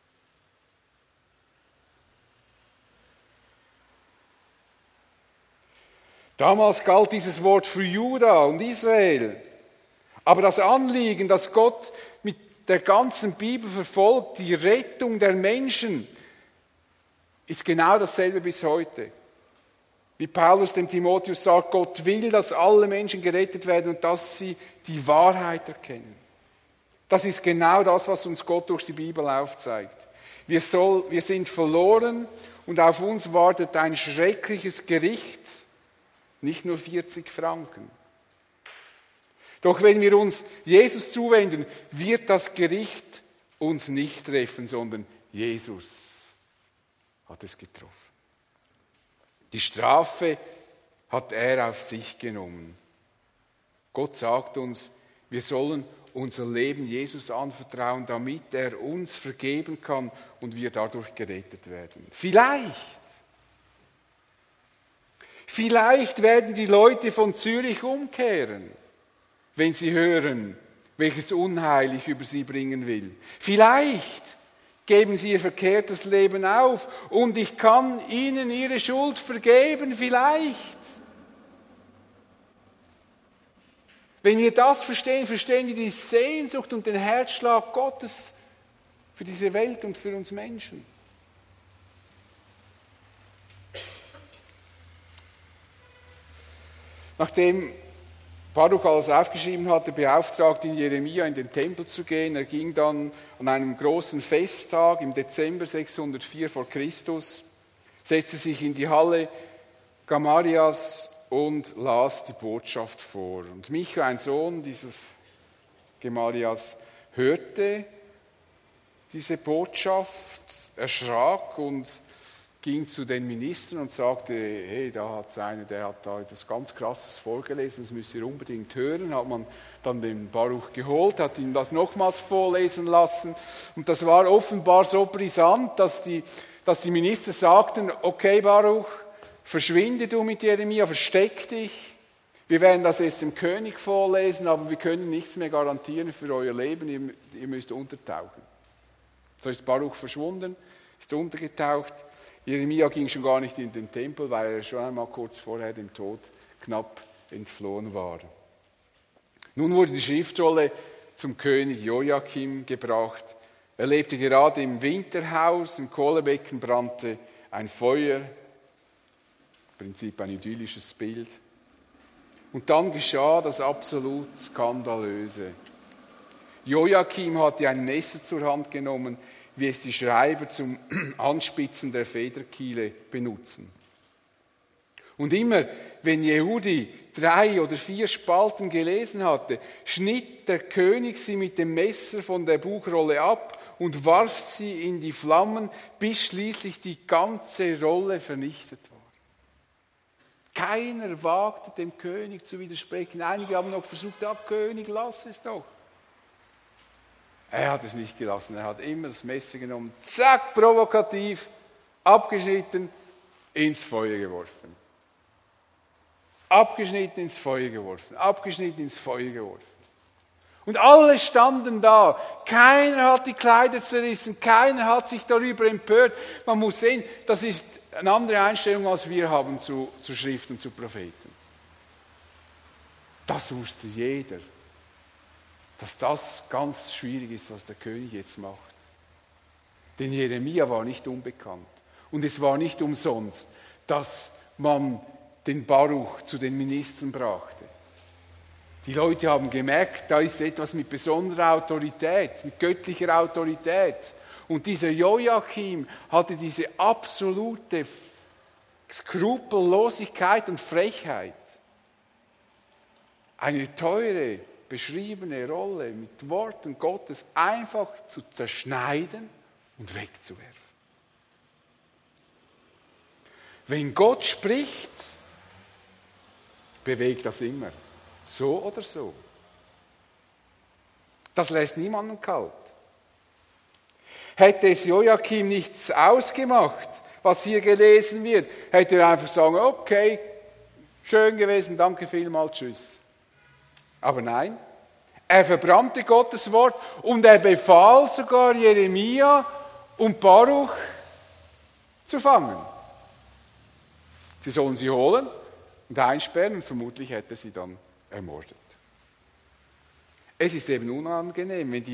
Damals galt dieses Wort für Juda und Israel. Aber das Anliegen, das Gott mit der ganzen Bibel verfolgt, die Rettung der Menschen, ist genau dasselbe bis heute. Wie Paulus dem Timotheus sagt, Gott will, dass alle Menschen gerettet werden und dass sie die Wahrheit erkennen. Das ist genau das, was uns Gott durch die Bibel aufzeigt. Wir sind verloren und auf uns wartet ein schreckliches Gericht. Nicht nur 40 Franken. Doch wenn wir uns Jesus zuwenden, wird das Gericht uns nicht treffen, sondern Jesus hat es getroffen. Die Strafe hat er auf sich genommen. Gott sagt uns, wir sollen unser Leben Jesus anvertrauen, damit er uns vergeben kann und wir dadurch gerettet werden. Vielleicht werden die Leute von Zürich umkehren, wenn sie hören, welches Unheil ich über sie bringen will. Vielleicht geben sie ihr verkehrtes Leben auf und ich kann ihnen ihre Schuld vergeben, vielleicht. Wenn wir das verstehen, verstehen wir die Sehnsucht und den Herzschlag Gottes für diese Welt und für uns Menschen. Nachdem Baruch alles aufgeschrieben hatte, beauftragte ihn Jeremia, in den Tempel zu gehen. Er ging dann an einem großen Festtag im Dezember 604 vor Christus, setzte sich in die Halle Gamalias und las die Botschaft vor. Und Micha, ein Sohn dieses Gamalias, hörte diese Botschaft, erschrak und ging zu den Ministern und sagte, hey, da hat einer, der hat da etwas ganz Krasses vorgelesen, das müsst ihr unbedingt hören. Hat man dann den Baruch geholt, hat ihn das nochmals vorlesen lassen. Und das war offenbar so brisant, dass die Minister sagten, okay Baruch, verschwinde du mit Jeremia, versteck dich. Wir werden das erst dem König vorlesen, aber wir können nichts mehr garantieren für euer Leben, ihr müsst untertauchen. So ist Baruch verschwunden, ist untergetaucht. Jeremia ging schon gar nicht in den Tempel, weil er schon einmal kurz vorher dem Tod knapp entflohen war. Nun wurde die Schriftrolle zum König Joachim gebracht. Er lebte gerade im Winterhaus, im Kohlebecken brannte ein Feuer, im Prinzip ein idyllisches Bild. Und dann geschah das absolut Skandalöse. Joachim hatte ein Messer zur Hand genommen, wie es die Schreiber zum Anspitzen der Federkiele benutzen. Und immer, wenn Jehudi 3 oder 4 Spalten gelesen hatte, schnitt der König sie mit dem Messer von der Buchrolle ab und warf sie in die Flammen, bis schließlich die ganze Rolle vernichtet war. Keiner wagte dem König zu widersprechen. Einige haben noch versucht, König, lass es doch. Er hat es nicht gelassen, er hat immer das Messer genommen, zack, provokativ, abgeschnitten, ins Feuer geworfen. Abgeschnitten ins Feuer geworfen, abgeschnitten ins Feuer geworfen. Und alle standen da, keiner hat die Kleider zerrissen, keiner hat sich darüber empört. Man muss sehen, das ist eine andere Einstellung, als wir haben zu Schrift und zu Propheten. Das wusste jeder, dass das ganz schwierig ist, was der König jetzt macht. Denn Jeremia war nicht unbekannt. Und es war nicht umsonst, dass man den Baruch zu den Ministern brachte. Die Leute haben gemerkt, da ist etwas mit besonderer Autorität, mit göttlicher Autorität. Und dieser Joachim hatte diese absolute Skrupellosigkeit und Frechheit, eine teure, beschriebene Rolle mit Worten Gottes einfach zu zerschneiden und wegzuwerfen. Wenn Gott spricht, bewegt das immer. So oder so. Das lässt niemanden kalt. Hätte es Joachim nichts ausgemacht, was hier gelesen wird, hätte er einfach sagen, okay, schön gewesen, danke vielmals, tschüss. Aber nein, er verbrannte Gottes Wort und er befahl sogar Jeremia und Baruch zu fangen. Sie sollen sie holen und einsperren und vermutlich hätte sie dann ermordet. Es ist eben unangenehm, wenn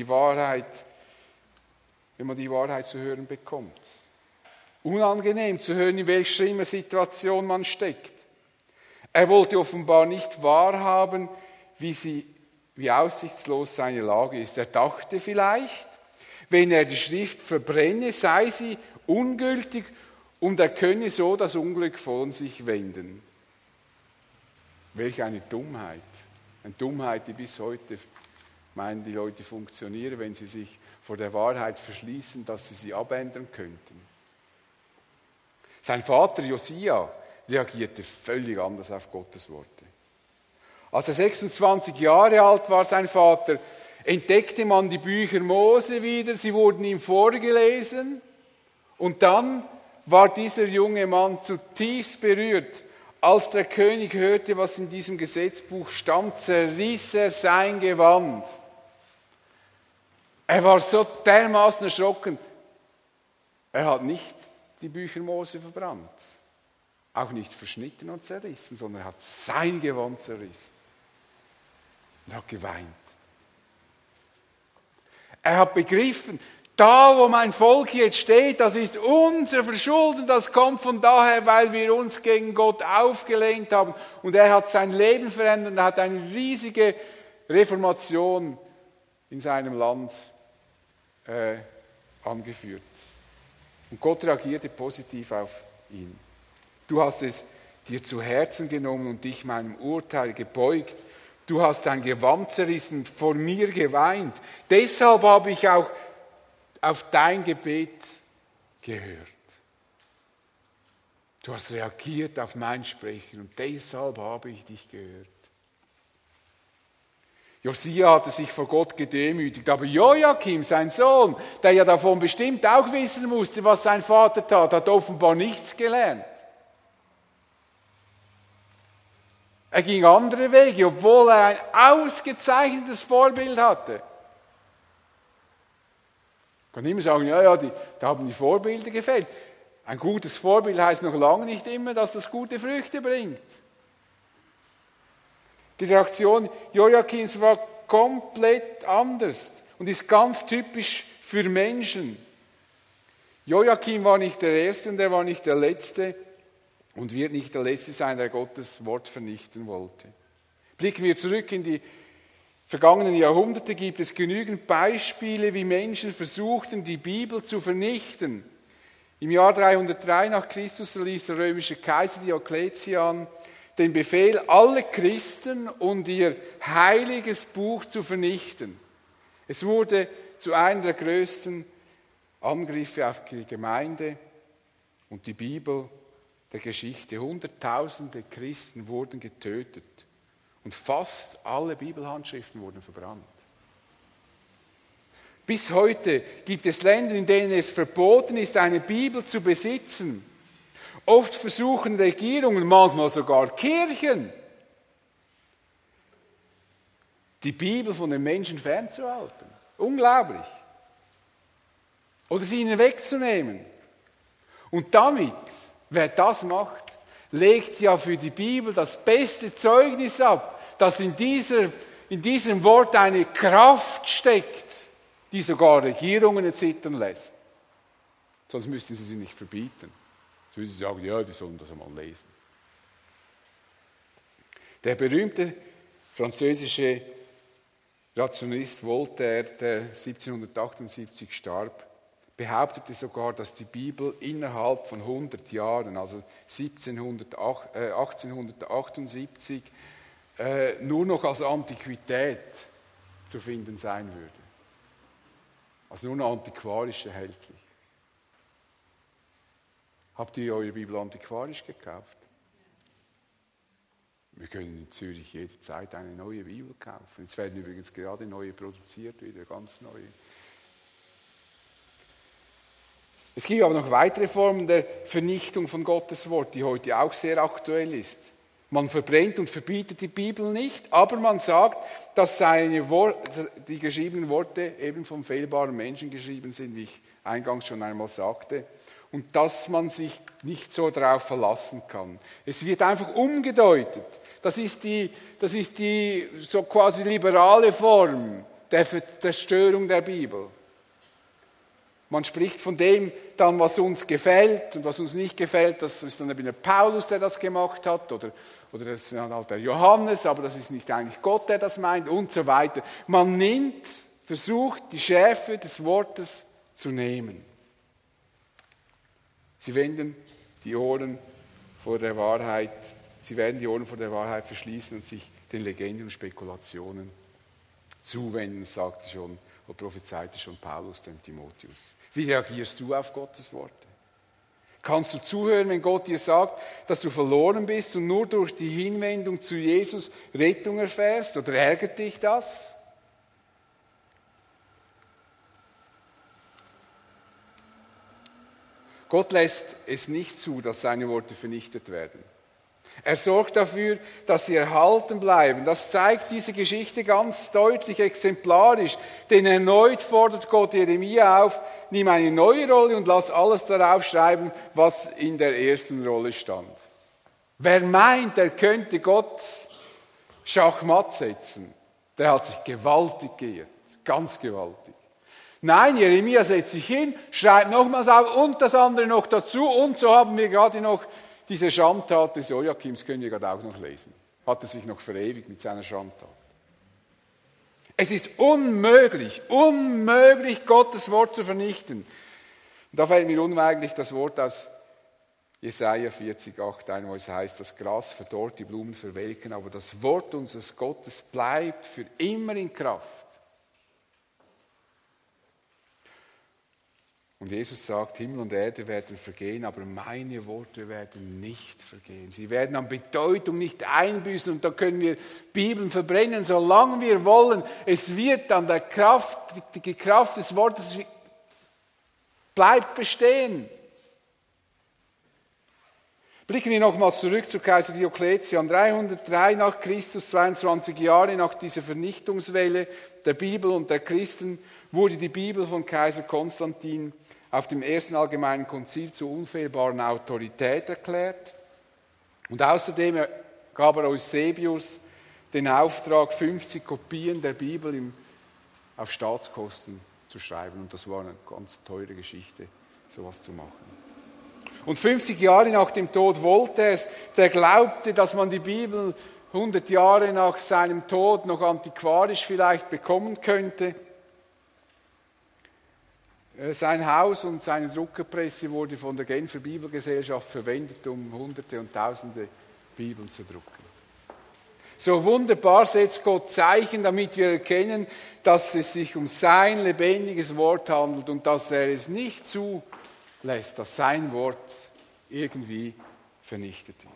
man die Wahrheit zu hören bekommt. Unangenehm zu hören, in welch schlimmer Situation man steckt. Er wollte offenbar nicht wahrhaben, wie aussichtslos seine Lage ist. Er dachte vielleicht, wenn er die Schrift verbrenne, sei sie ungültig und er könne so das Unglück von sich wenden. Welch eine Dummheit. Eine Dummheit, die bis heute, meinen die Leute, funktionieren, wenn sie sich vor der Wahrheit verschließen, dass sie abändern könnten. Sein Vater Josia reagierte völlig anders auf Gottes Worte. Als er 26 Jahre alt war, sein Vater, entdeckte man die Bücher Mose wieder, sie wurden ihm vorgelesen und dann war dieser junge Mann zutiefst berührt. Als der König hörte, was in diesem Gesetzbuch stand, zerriss er sein Gewand. Er war so dermaßen erschrocken. Er hat nicht die Bücher Mose verbrannt, auch nicht verschnitten und zerrissen, sondern er hat sein Gewand zerrissen und hat geweint. Er hat begriffen, da, wo mein Volk jetzt steht, das ist unser Verschulden, das kommt von daher, weil wir uns gegen Gott aufgelehnt haben. Und er hat sein Leben verändert und er hat eine riesige Reformation in seinem Land angeführt. Und Gott reagierte positiv auf ihn. Du hast es dir zu Herzen genommen und dich meinem Urteil gebeugt. Du hast dein Gewand zerrissen und vor mir geweint. Deshalb habe ich auch auf dein Gebet gehört. Du hast reagiert auf mein Sprechen und deshalb habe ich dich gehört. Josia hatte sich vor Gott gedemütigt, aber Joachim, sein Sohn, der ja davon bestimmt auch wissen musste, was sein Vater tat, hat offenbar nichts gelernt. Er ging andere Wege, obwohl er ein ausgezeichnetes Vorbild hatte. Ich kann immer sagen, da haben die Vorbilder gefehlt. Ein gutes Vorbild heißt noch lange nicht immer, dass das gute Früchte bringt. Die Reaktion Joachims war komplett anders und ist ganz typisch für Menschen. Joachim war nicht der Erste und er war nicht der Letzte und wird nicht der Letzte sein, der Gottes Wort vernichten wollte. Blicken wir zurück in die vergangenen Jahrhunderte, gibt es genügend Beispiele, wie Menschen versuchten, die Bibel zu vernichten. Im Jahr 303 nach Christus erließ der römische Kaiser Diokletian den Befehl, alle Christen und ihr heiliges Buch zu vernichten. Es wurde zu einem der größten Angriffe auf die Gemeinde und die Bibel der Geschichte. Hunderttausende Christen wurden getötet und fast alle Bibelhandschriften wurden verbrannt. Bis heute gibt es Länder, in denen es verboten ist, eine Bibel zu besitzen. Oft versuchen Regierungen, manchmal sogar Kirchen, die Bibel von den Menschen fernzuhalten. Unglaublich. Oder sie ihnen wegzunehmen. Und damit, wer das macht, legt ja für die Bibel das beste Zeugnis ab, dass in diesem Wort eine Kraft steckt, die sogar Regierungen erzittern lässt. Sonst müssten sie nicht verbieten. Sonst würden sie sagen, ja, die sollen das einmal lesen. Der berühmte französische Rationalist Voltaire, der 1778 starb, behauptete sogar, dass die Bibel innerhalb von 100 Jahren, also 1878, nur noch als Antiquität zu finden sein würde. Also nur noch antiquarisch erhältlich. Habt ihr eure Bibel antiquarisch gekauft? Wir können in Zürich jederzeit eine neue Bibel kaufen. Jetzt werden übrigens gerade neue produziert, wieder ganz neue. Es gibt aber noch weitere Formen der Vernichtung von Gottes Wort, die heute auch sehr aktuell ist. Man verbrennt und verbietet die Bibel nicht, aber man sagt, dass die geschriebenen Worte eben vom fehlbaren Menschen geschrieben sind, wie ich eingangs schon einmal sagte, und dass man sich nicht so darauf verlassen kann. Es wird einfach umgedeutet. Das ist die so quasi liberale Form der Zerstörung der Bibel. Man spricht von dem dann, was uns gefällt und was uns nicht gefällt. Das ist dann eben der Paulus, der das gemacht hat, oder das ist dann halt der Johannes, aber das ist nicht eigentlich Gott, der das meint und so weiter. Man versucht die Schärfe des Wortes zu nehmen. Sie werden die Ohren vor der Wahrheit verschließen und sich den Legenden und Spekulationen zuwenden, sagte schon oder prophezeite schon Paulus dem Timotheus. Wie reagierst du auf Gottes Worte? Kannst du zuhören, wenn Gott dir sagt, dass du verloren bist und nur durch die Hinwendung zu Jesus Rettung erfährst? Oder ärgert dich das? Gott lässt es nicht zu, dass seine Worte vernichtet werden. Er sorgt dafür, dass sie erhalten bleiben. Das zeigt diese Geschichte ganz deutlich, exemplarisch. Denn erneut fordert Gott Jeremia auf, nimm eine neue Rolle und lass alles darauf schreiben, was in der ersten Rolle stand. Wer meint, er könnte Gott Schachmatt setzen, der hat sich gewaltig geirrt. Ganz gewaltig. Nein, Jeremia setzt sich hin, schreibt nochmals auf und das andere noch dazu. Und so haben wir gerade noch diese Schandtat des Joachims, können wir gerade auch noch lesen. Hat er sich noch verewigt mit seiner Schandtat. Es ist unmöglich, Gottes Wort zu vernichten. Und da fällt mir unweigerlich das Wort aus Jesaja 40,8 ein, wo es heißt, das Gras verdorrt, die Blumen verwelken, aber das Wort unseres Gottes bleibt für immer in Kraft. Und Jesus sagt, Himmel und Erde werden vergehen, aber meine Worte werden nicht vergehen. Sie werden an Bedeutung nicht einbüßen und da können wir Bibeln verbrennen, solange wir wollen. Es wird an der Kraft, die Kraft des Wortes bleibt bestehen. Blicken wir nochmals zurück zu Kaiser Diokletian. 303 nach Christus, 22 Jahre nach dieser Vernichtungswelle der Bibel und der Christen, wurde die Bibel von Kaiser Konstantin auf dem ersten allgemeinen Konzil zur unfehlbaren Autorität erklärt. Und außerdem gab er Eusebius den Auftrag, 50 Kopien der Bibel auf Staatskosten zu schreiben. Und das war eine ganz teure Geschichte, sowas zu machen. Und 50 Jahre nach dem Tod Voltaires, der glaubte, dass man die Bibel 100 Jahre nach seinem Tod noch antiquarisch vielleicht bekommen könnte, Sein Haus und seine Druckerpresse wurde von der Genfer Bibelgesellschaft verwendet, um Hunderte und Tausende Bibeln zu drucken. So wunderbar setzt Gott Zeichen, damit wir erkennen, dass es sich um sein lebendiges Wort handelt und dass er es nicht zulässt, dass sein Wort irgendwie vernichtet wird.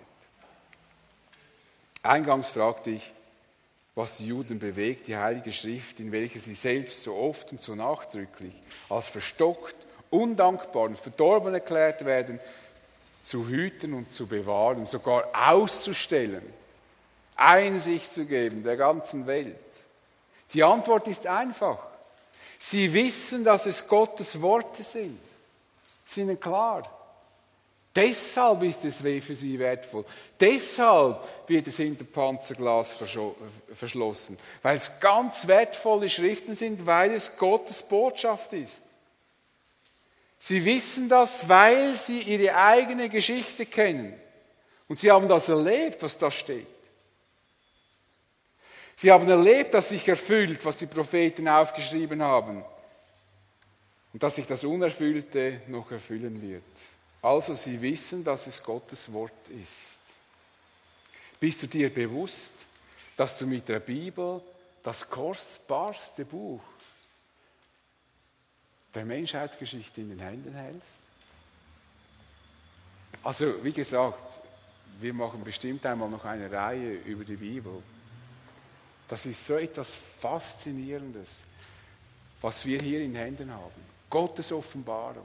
Eingangs fragte ich, was die Juden bewegt, die Heilige Schrift, in welcher sie selbst so oft und so nachdrücklich als verstockt, undankbar und verdorben erklärt werden, zu hüten und zu bewahren, sogar auszustellen, Einsicht zu geben der ganzen Welt. Die Antwort ist einfach. Sie wissen, dass es Gottes Worte sind. Das ist ihnen klar. Deshalb ist es für sie wertvoll. Deshalb wird es hinter Panzerglas verschlossen. Weil es ganz wertvolle Schriften sind, weil es Gottes Botschaft ist. Sie wissen das, weil sie ihre eigene Geschichte kennen. Und sie haben das erlebt, was da steht. Sie haben erlebt, dass sich erfüllt, was die Propheten aufgeschrieben haben. Und dass sich das Unerfüllte noch erfüllen wird. Also sie wissen, dass es Gottes Wort ist. Bist du dir bewusst, dass du mit der Bibel das kostbarste Buch der Menschheitsgeschichte in den Händen hältst? Also wie gesagt, wir machen bestimmt einmal noch eine Reihe über die Bibel. Das ist so etwas Faszinierendes, was wir hier in Händen haben. Gottes Offenbarung.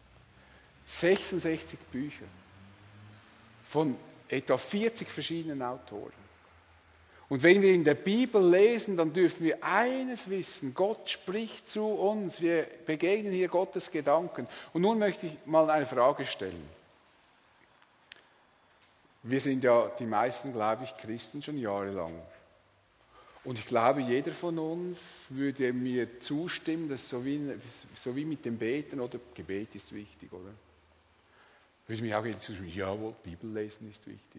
66 Bücher von etwa 40 verschiedenen Autoren. Und wenn wir in der Bibel lesen, dann dürfen wir eines wissen: Gott spricht zu uns. Wir begegnen hier Gottes Gedanken. Und nun möchte ich mal eine Frage stellen. Wir sind ja die meisten, glaube ich, Christen schon jahrelang. Und ich glaube, jeder von uns würde mir zustimmen, dass so wie mit dem Beten, oder Gebet ist wichtig, oder? Würde mir auch jeder zustimmen, jawohl, Bibel lesen ist wichtig.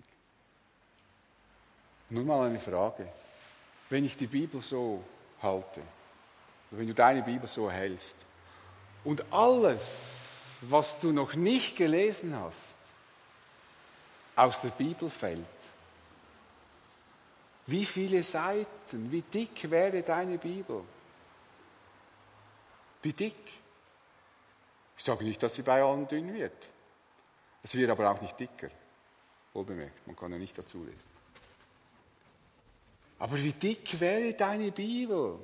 Nur mal eine Frage. Wenn ich die Bibel so halte, oder wenn du deine Bibel so hältst, und alles, was du noch nicht gelesen hast, aus der Bibel fällt, wie viele Seiten, wie dick wäre deine Bibel? Wie dick? Ich sage nicht, dass sie bei allen dünn wird. Es wird aber auch nicht dicker. Wohlbemerkt, man kann ja nicht dazu lesen. Aber wie dick wäre deine Bibel?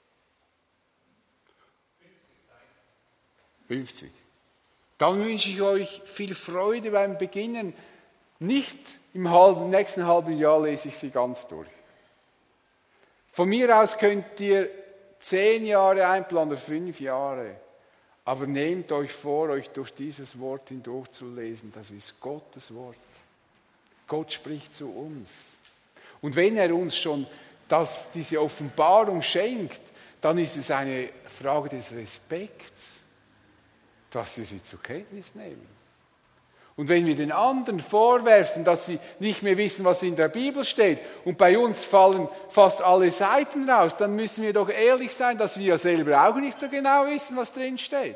50. Dann wünsche ich euch viel Freude beim Beginnen. Nicht im nächsten halben Jahr lese ich sie ganz durch. Von mir aus könnt ihr 10 Jahre einplanen oder 5 Jahre. Aber nehmt euch vor, euch durch dieses Wort hindurch zu lesen. Das ist Gottes Wort. Gott spricht zu uns. Und wenn er uns schon diese Offenbarung schenkt, dann ist es eine Frage des Respekts, dass wir sie zur Kenntnis nehmen. Und wenn wir den anderen vorwerfen, dass sie nicht mehr wissen, was in der Bibel steht, und bei uns fallen fast alle Seiten raus, dann müssen wir doch ehrlich sein, dass wir ja selber auch nicht so genau wissen, was drin steht.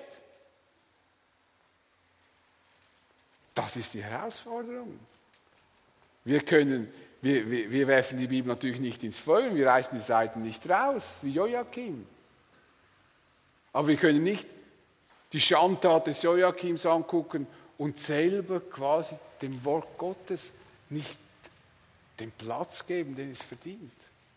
Das ist die Herausforderung. Wir werfen die Bibel natürlich nicht ins Feuer, wir reißen die Seiten nicht raus, wie Joachim. Aber wir können nicht die Schandtat des Joachims angucken und selber quasi dem Wort Gottes nicht den Platz geben, den es verdient.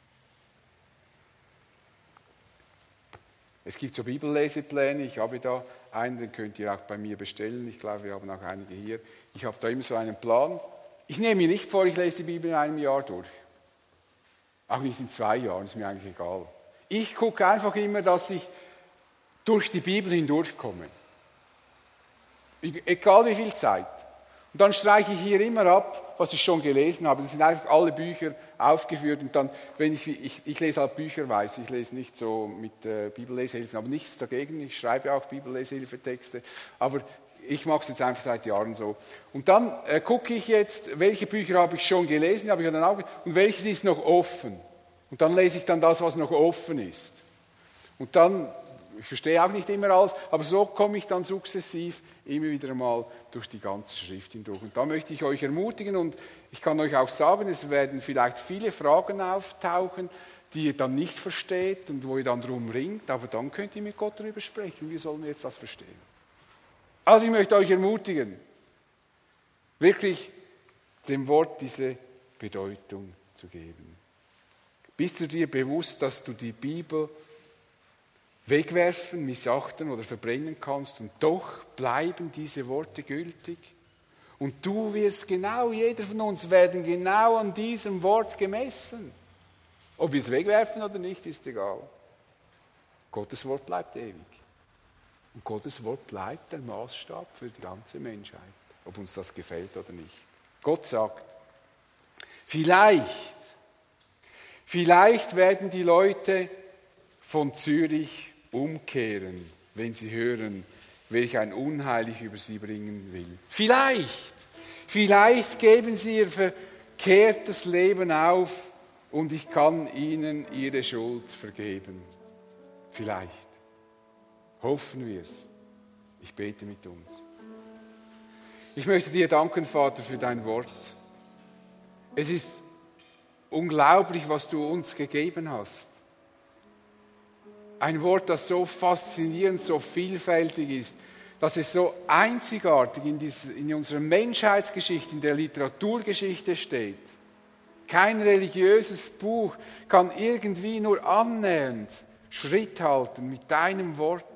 Es gibt so Bibellesepläne, ich habe da einen, den könnt ihr auch bei mir bestellen, ich glaube, wir haben auch einige hier. Ich habe da immer so einen Plan. Ich nehme mir nicht vor, ich lese die Bibel in einem Jahr durch. Auch nicht in 2 Jahren, ist mir eigentlich egal. Ich gucke einfach immer, dass ich durch die Bibel hindurchkomme. Egal wie viel Zeit. Und dann streiche ich hier immer ab, was ich schon gelesen habe. Das sind einfach alle Bücher aufgeführt. Und dann, wenn ich lese halt bücherweise, ich lese nicht so mit Bibellesehilfen, aber nichts dagegen. Ich schreibe auch Bibellesehilfetexte. Aber ich mache es jetzt einfach seit Jahren so. Und dann gucke ich jetzt, welche Bücher habe ich schon gelesen, habe ich dann auch, und welches ist noch offen. Und dann lese ich dann das, was noch offen ist. Und dann Ich verstehe auch nicht immer alles, aber so komme ich dann sukzessiv immer wieder mal durch die ganze Schrift hindurch. Und da möchte ich euch ermutigen und ich kann euch auch sagen, es werden vielleicht viele Fragen auftauchen, die ihr dann nicht versteht und wo ihr dann drum ringt, aber dann könnt ihr mit Gott darüber sprechen. Wie sollen wir jetzt das verstehen? Also ich möchte euch ermutigen, wirklich dem Wort diese Bedeutung zu geben. Bist du dir bewusst, dass du die Bibel wegwerfen, missachten oder verbrennen kannst und doch bleiben diese Worte gültig? Und du wirst genau, jeder von uns werden genau an diesem Wort gemessen. Ob wir es wegwerfen oder nicht, ist egal. Gottes Wort bleibt ewig. Und Gottes Wort bleibt der Maßstab für die ganze Menschheit, ob uns das gefällt oder nicht. Gott sagt, vielleicht werden die Leute von Zürich umkehren, wenn sie hören, welch ein Unheil ich über sie bringen will. Vielleicht geben sie ihr verkehrtes Leben auf und ich kann ihnen ihre Schuld vergeben. Vielleicht. Hoffen wir es. Ich bete mit uns. Ich möchte dir danken, Vater, für dein Wort. Es ist unglaublich, was du uns gegeben hast. Ein Wort, das so faszinierend, so vielfältig ist, dass es so einzigartig in unserer Menschheitsgeschichte, in der Literaturgeschichte steht. Kein religiöses Buch kann irgendwie nur annähernd Schritt halten mit deinem Wort.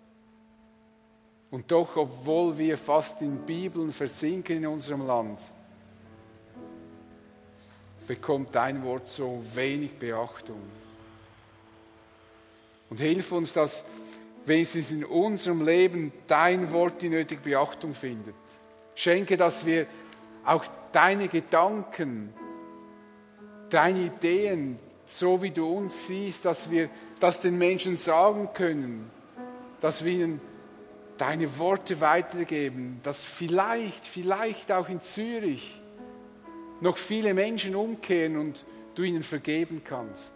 Und doch, obwohl wir fast in Bibeln versinken in unserem Land, bekommt dein Wort so wenig Beachtung. Und hilf uns, dass wenigstens in unserem Leben dein Wort die nötige Beachtung findet. Schenke, dass wir auch deine Gedanken, deine Ideen, so wie du uns siehst, dass wir das den Menschen sagen können, dass wir ihnen deine Worte weitergeben, dass vielleicht auch in Zürich noch viele Menschen umkehren und du ihnen vergeben kannst.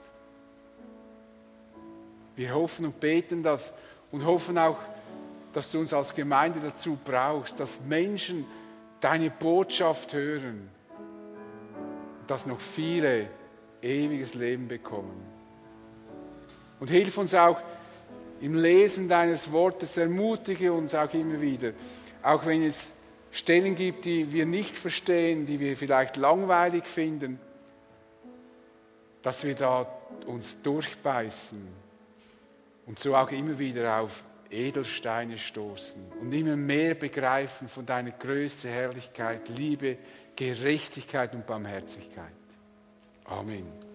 Wir hoffen und beten das und hoffen auch, dass du uns als Gemeinde dazu brauchst, dass Menschen deine Botschaft hören und dass noch viele ewiges Leben bekommen. Und hilf uns auch im Lesen deines Wortes, ermutige uns auch immer wieder, auch wenn es Stellen gibt, die wir nicht verstehen, die wir vielleicht langweilig finden, dass wir da uns durchbeißen und so auch immer wieder auf Edelsteine stoßen und immer mehr begreifen von deiner Größe, Herrlichkeit, Liebe, Gerechtigkeit und Barmherzigkeit. Amen.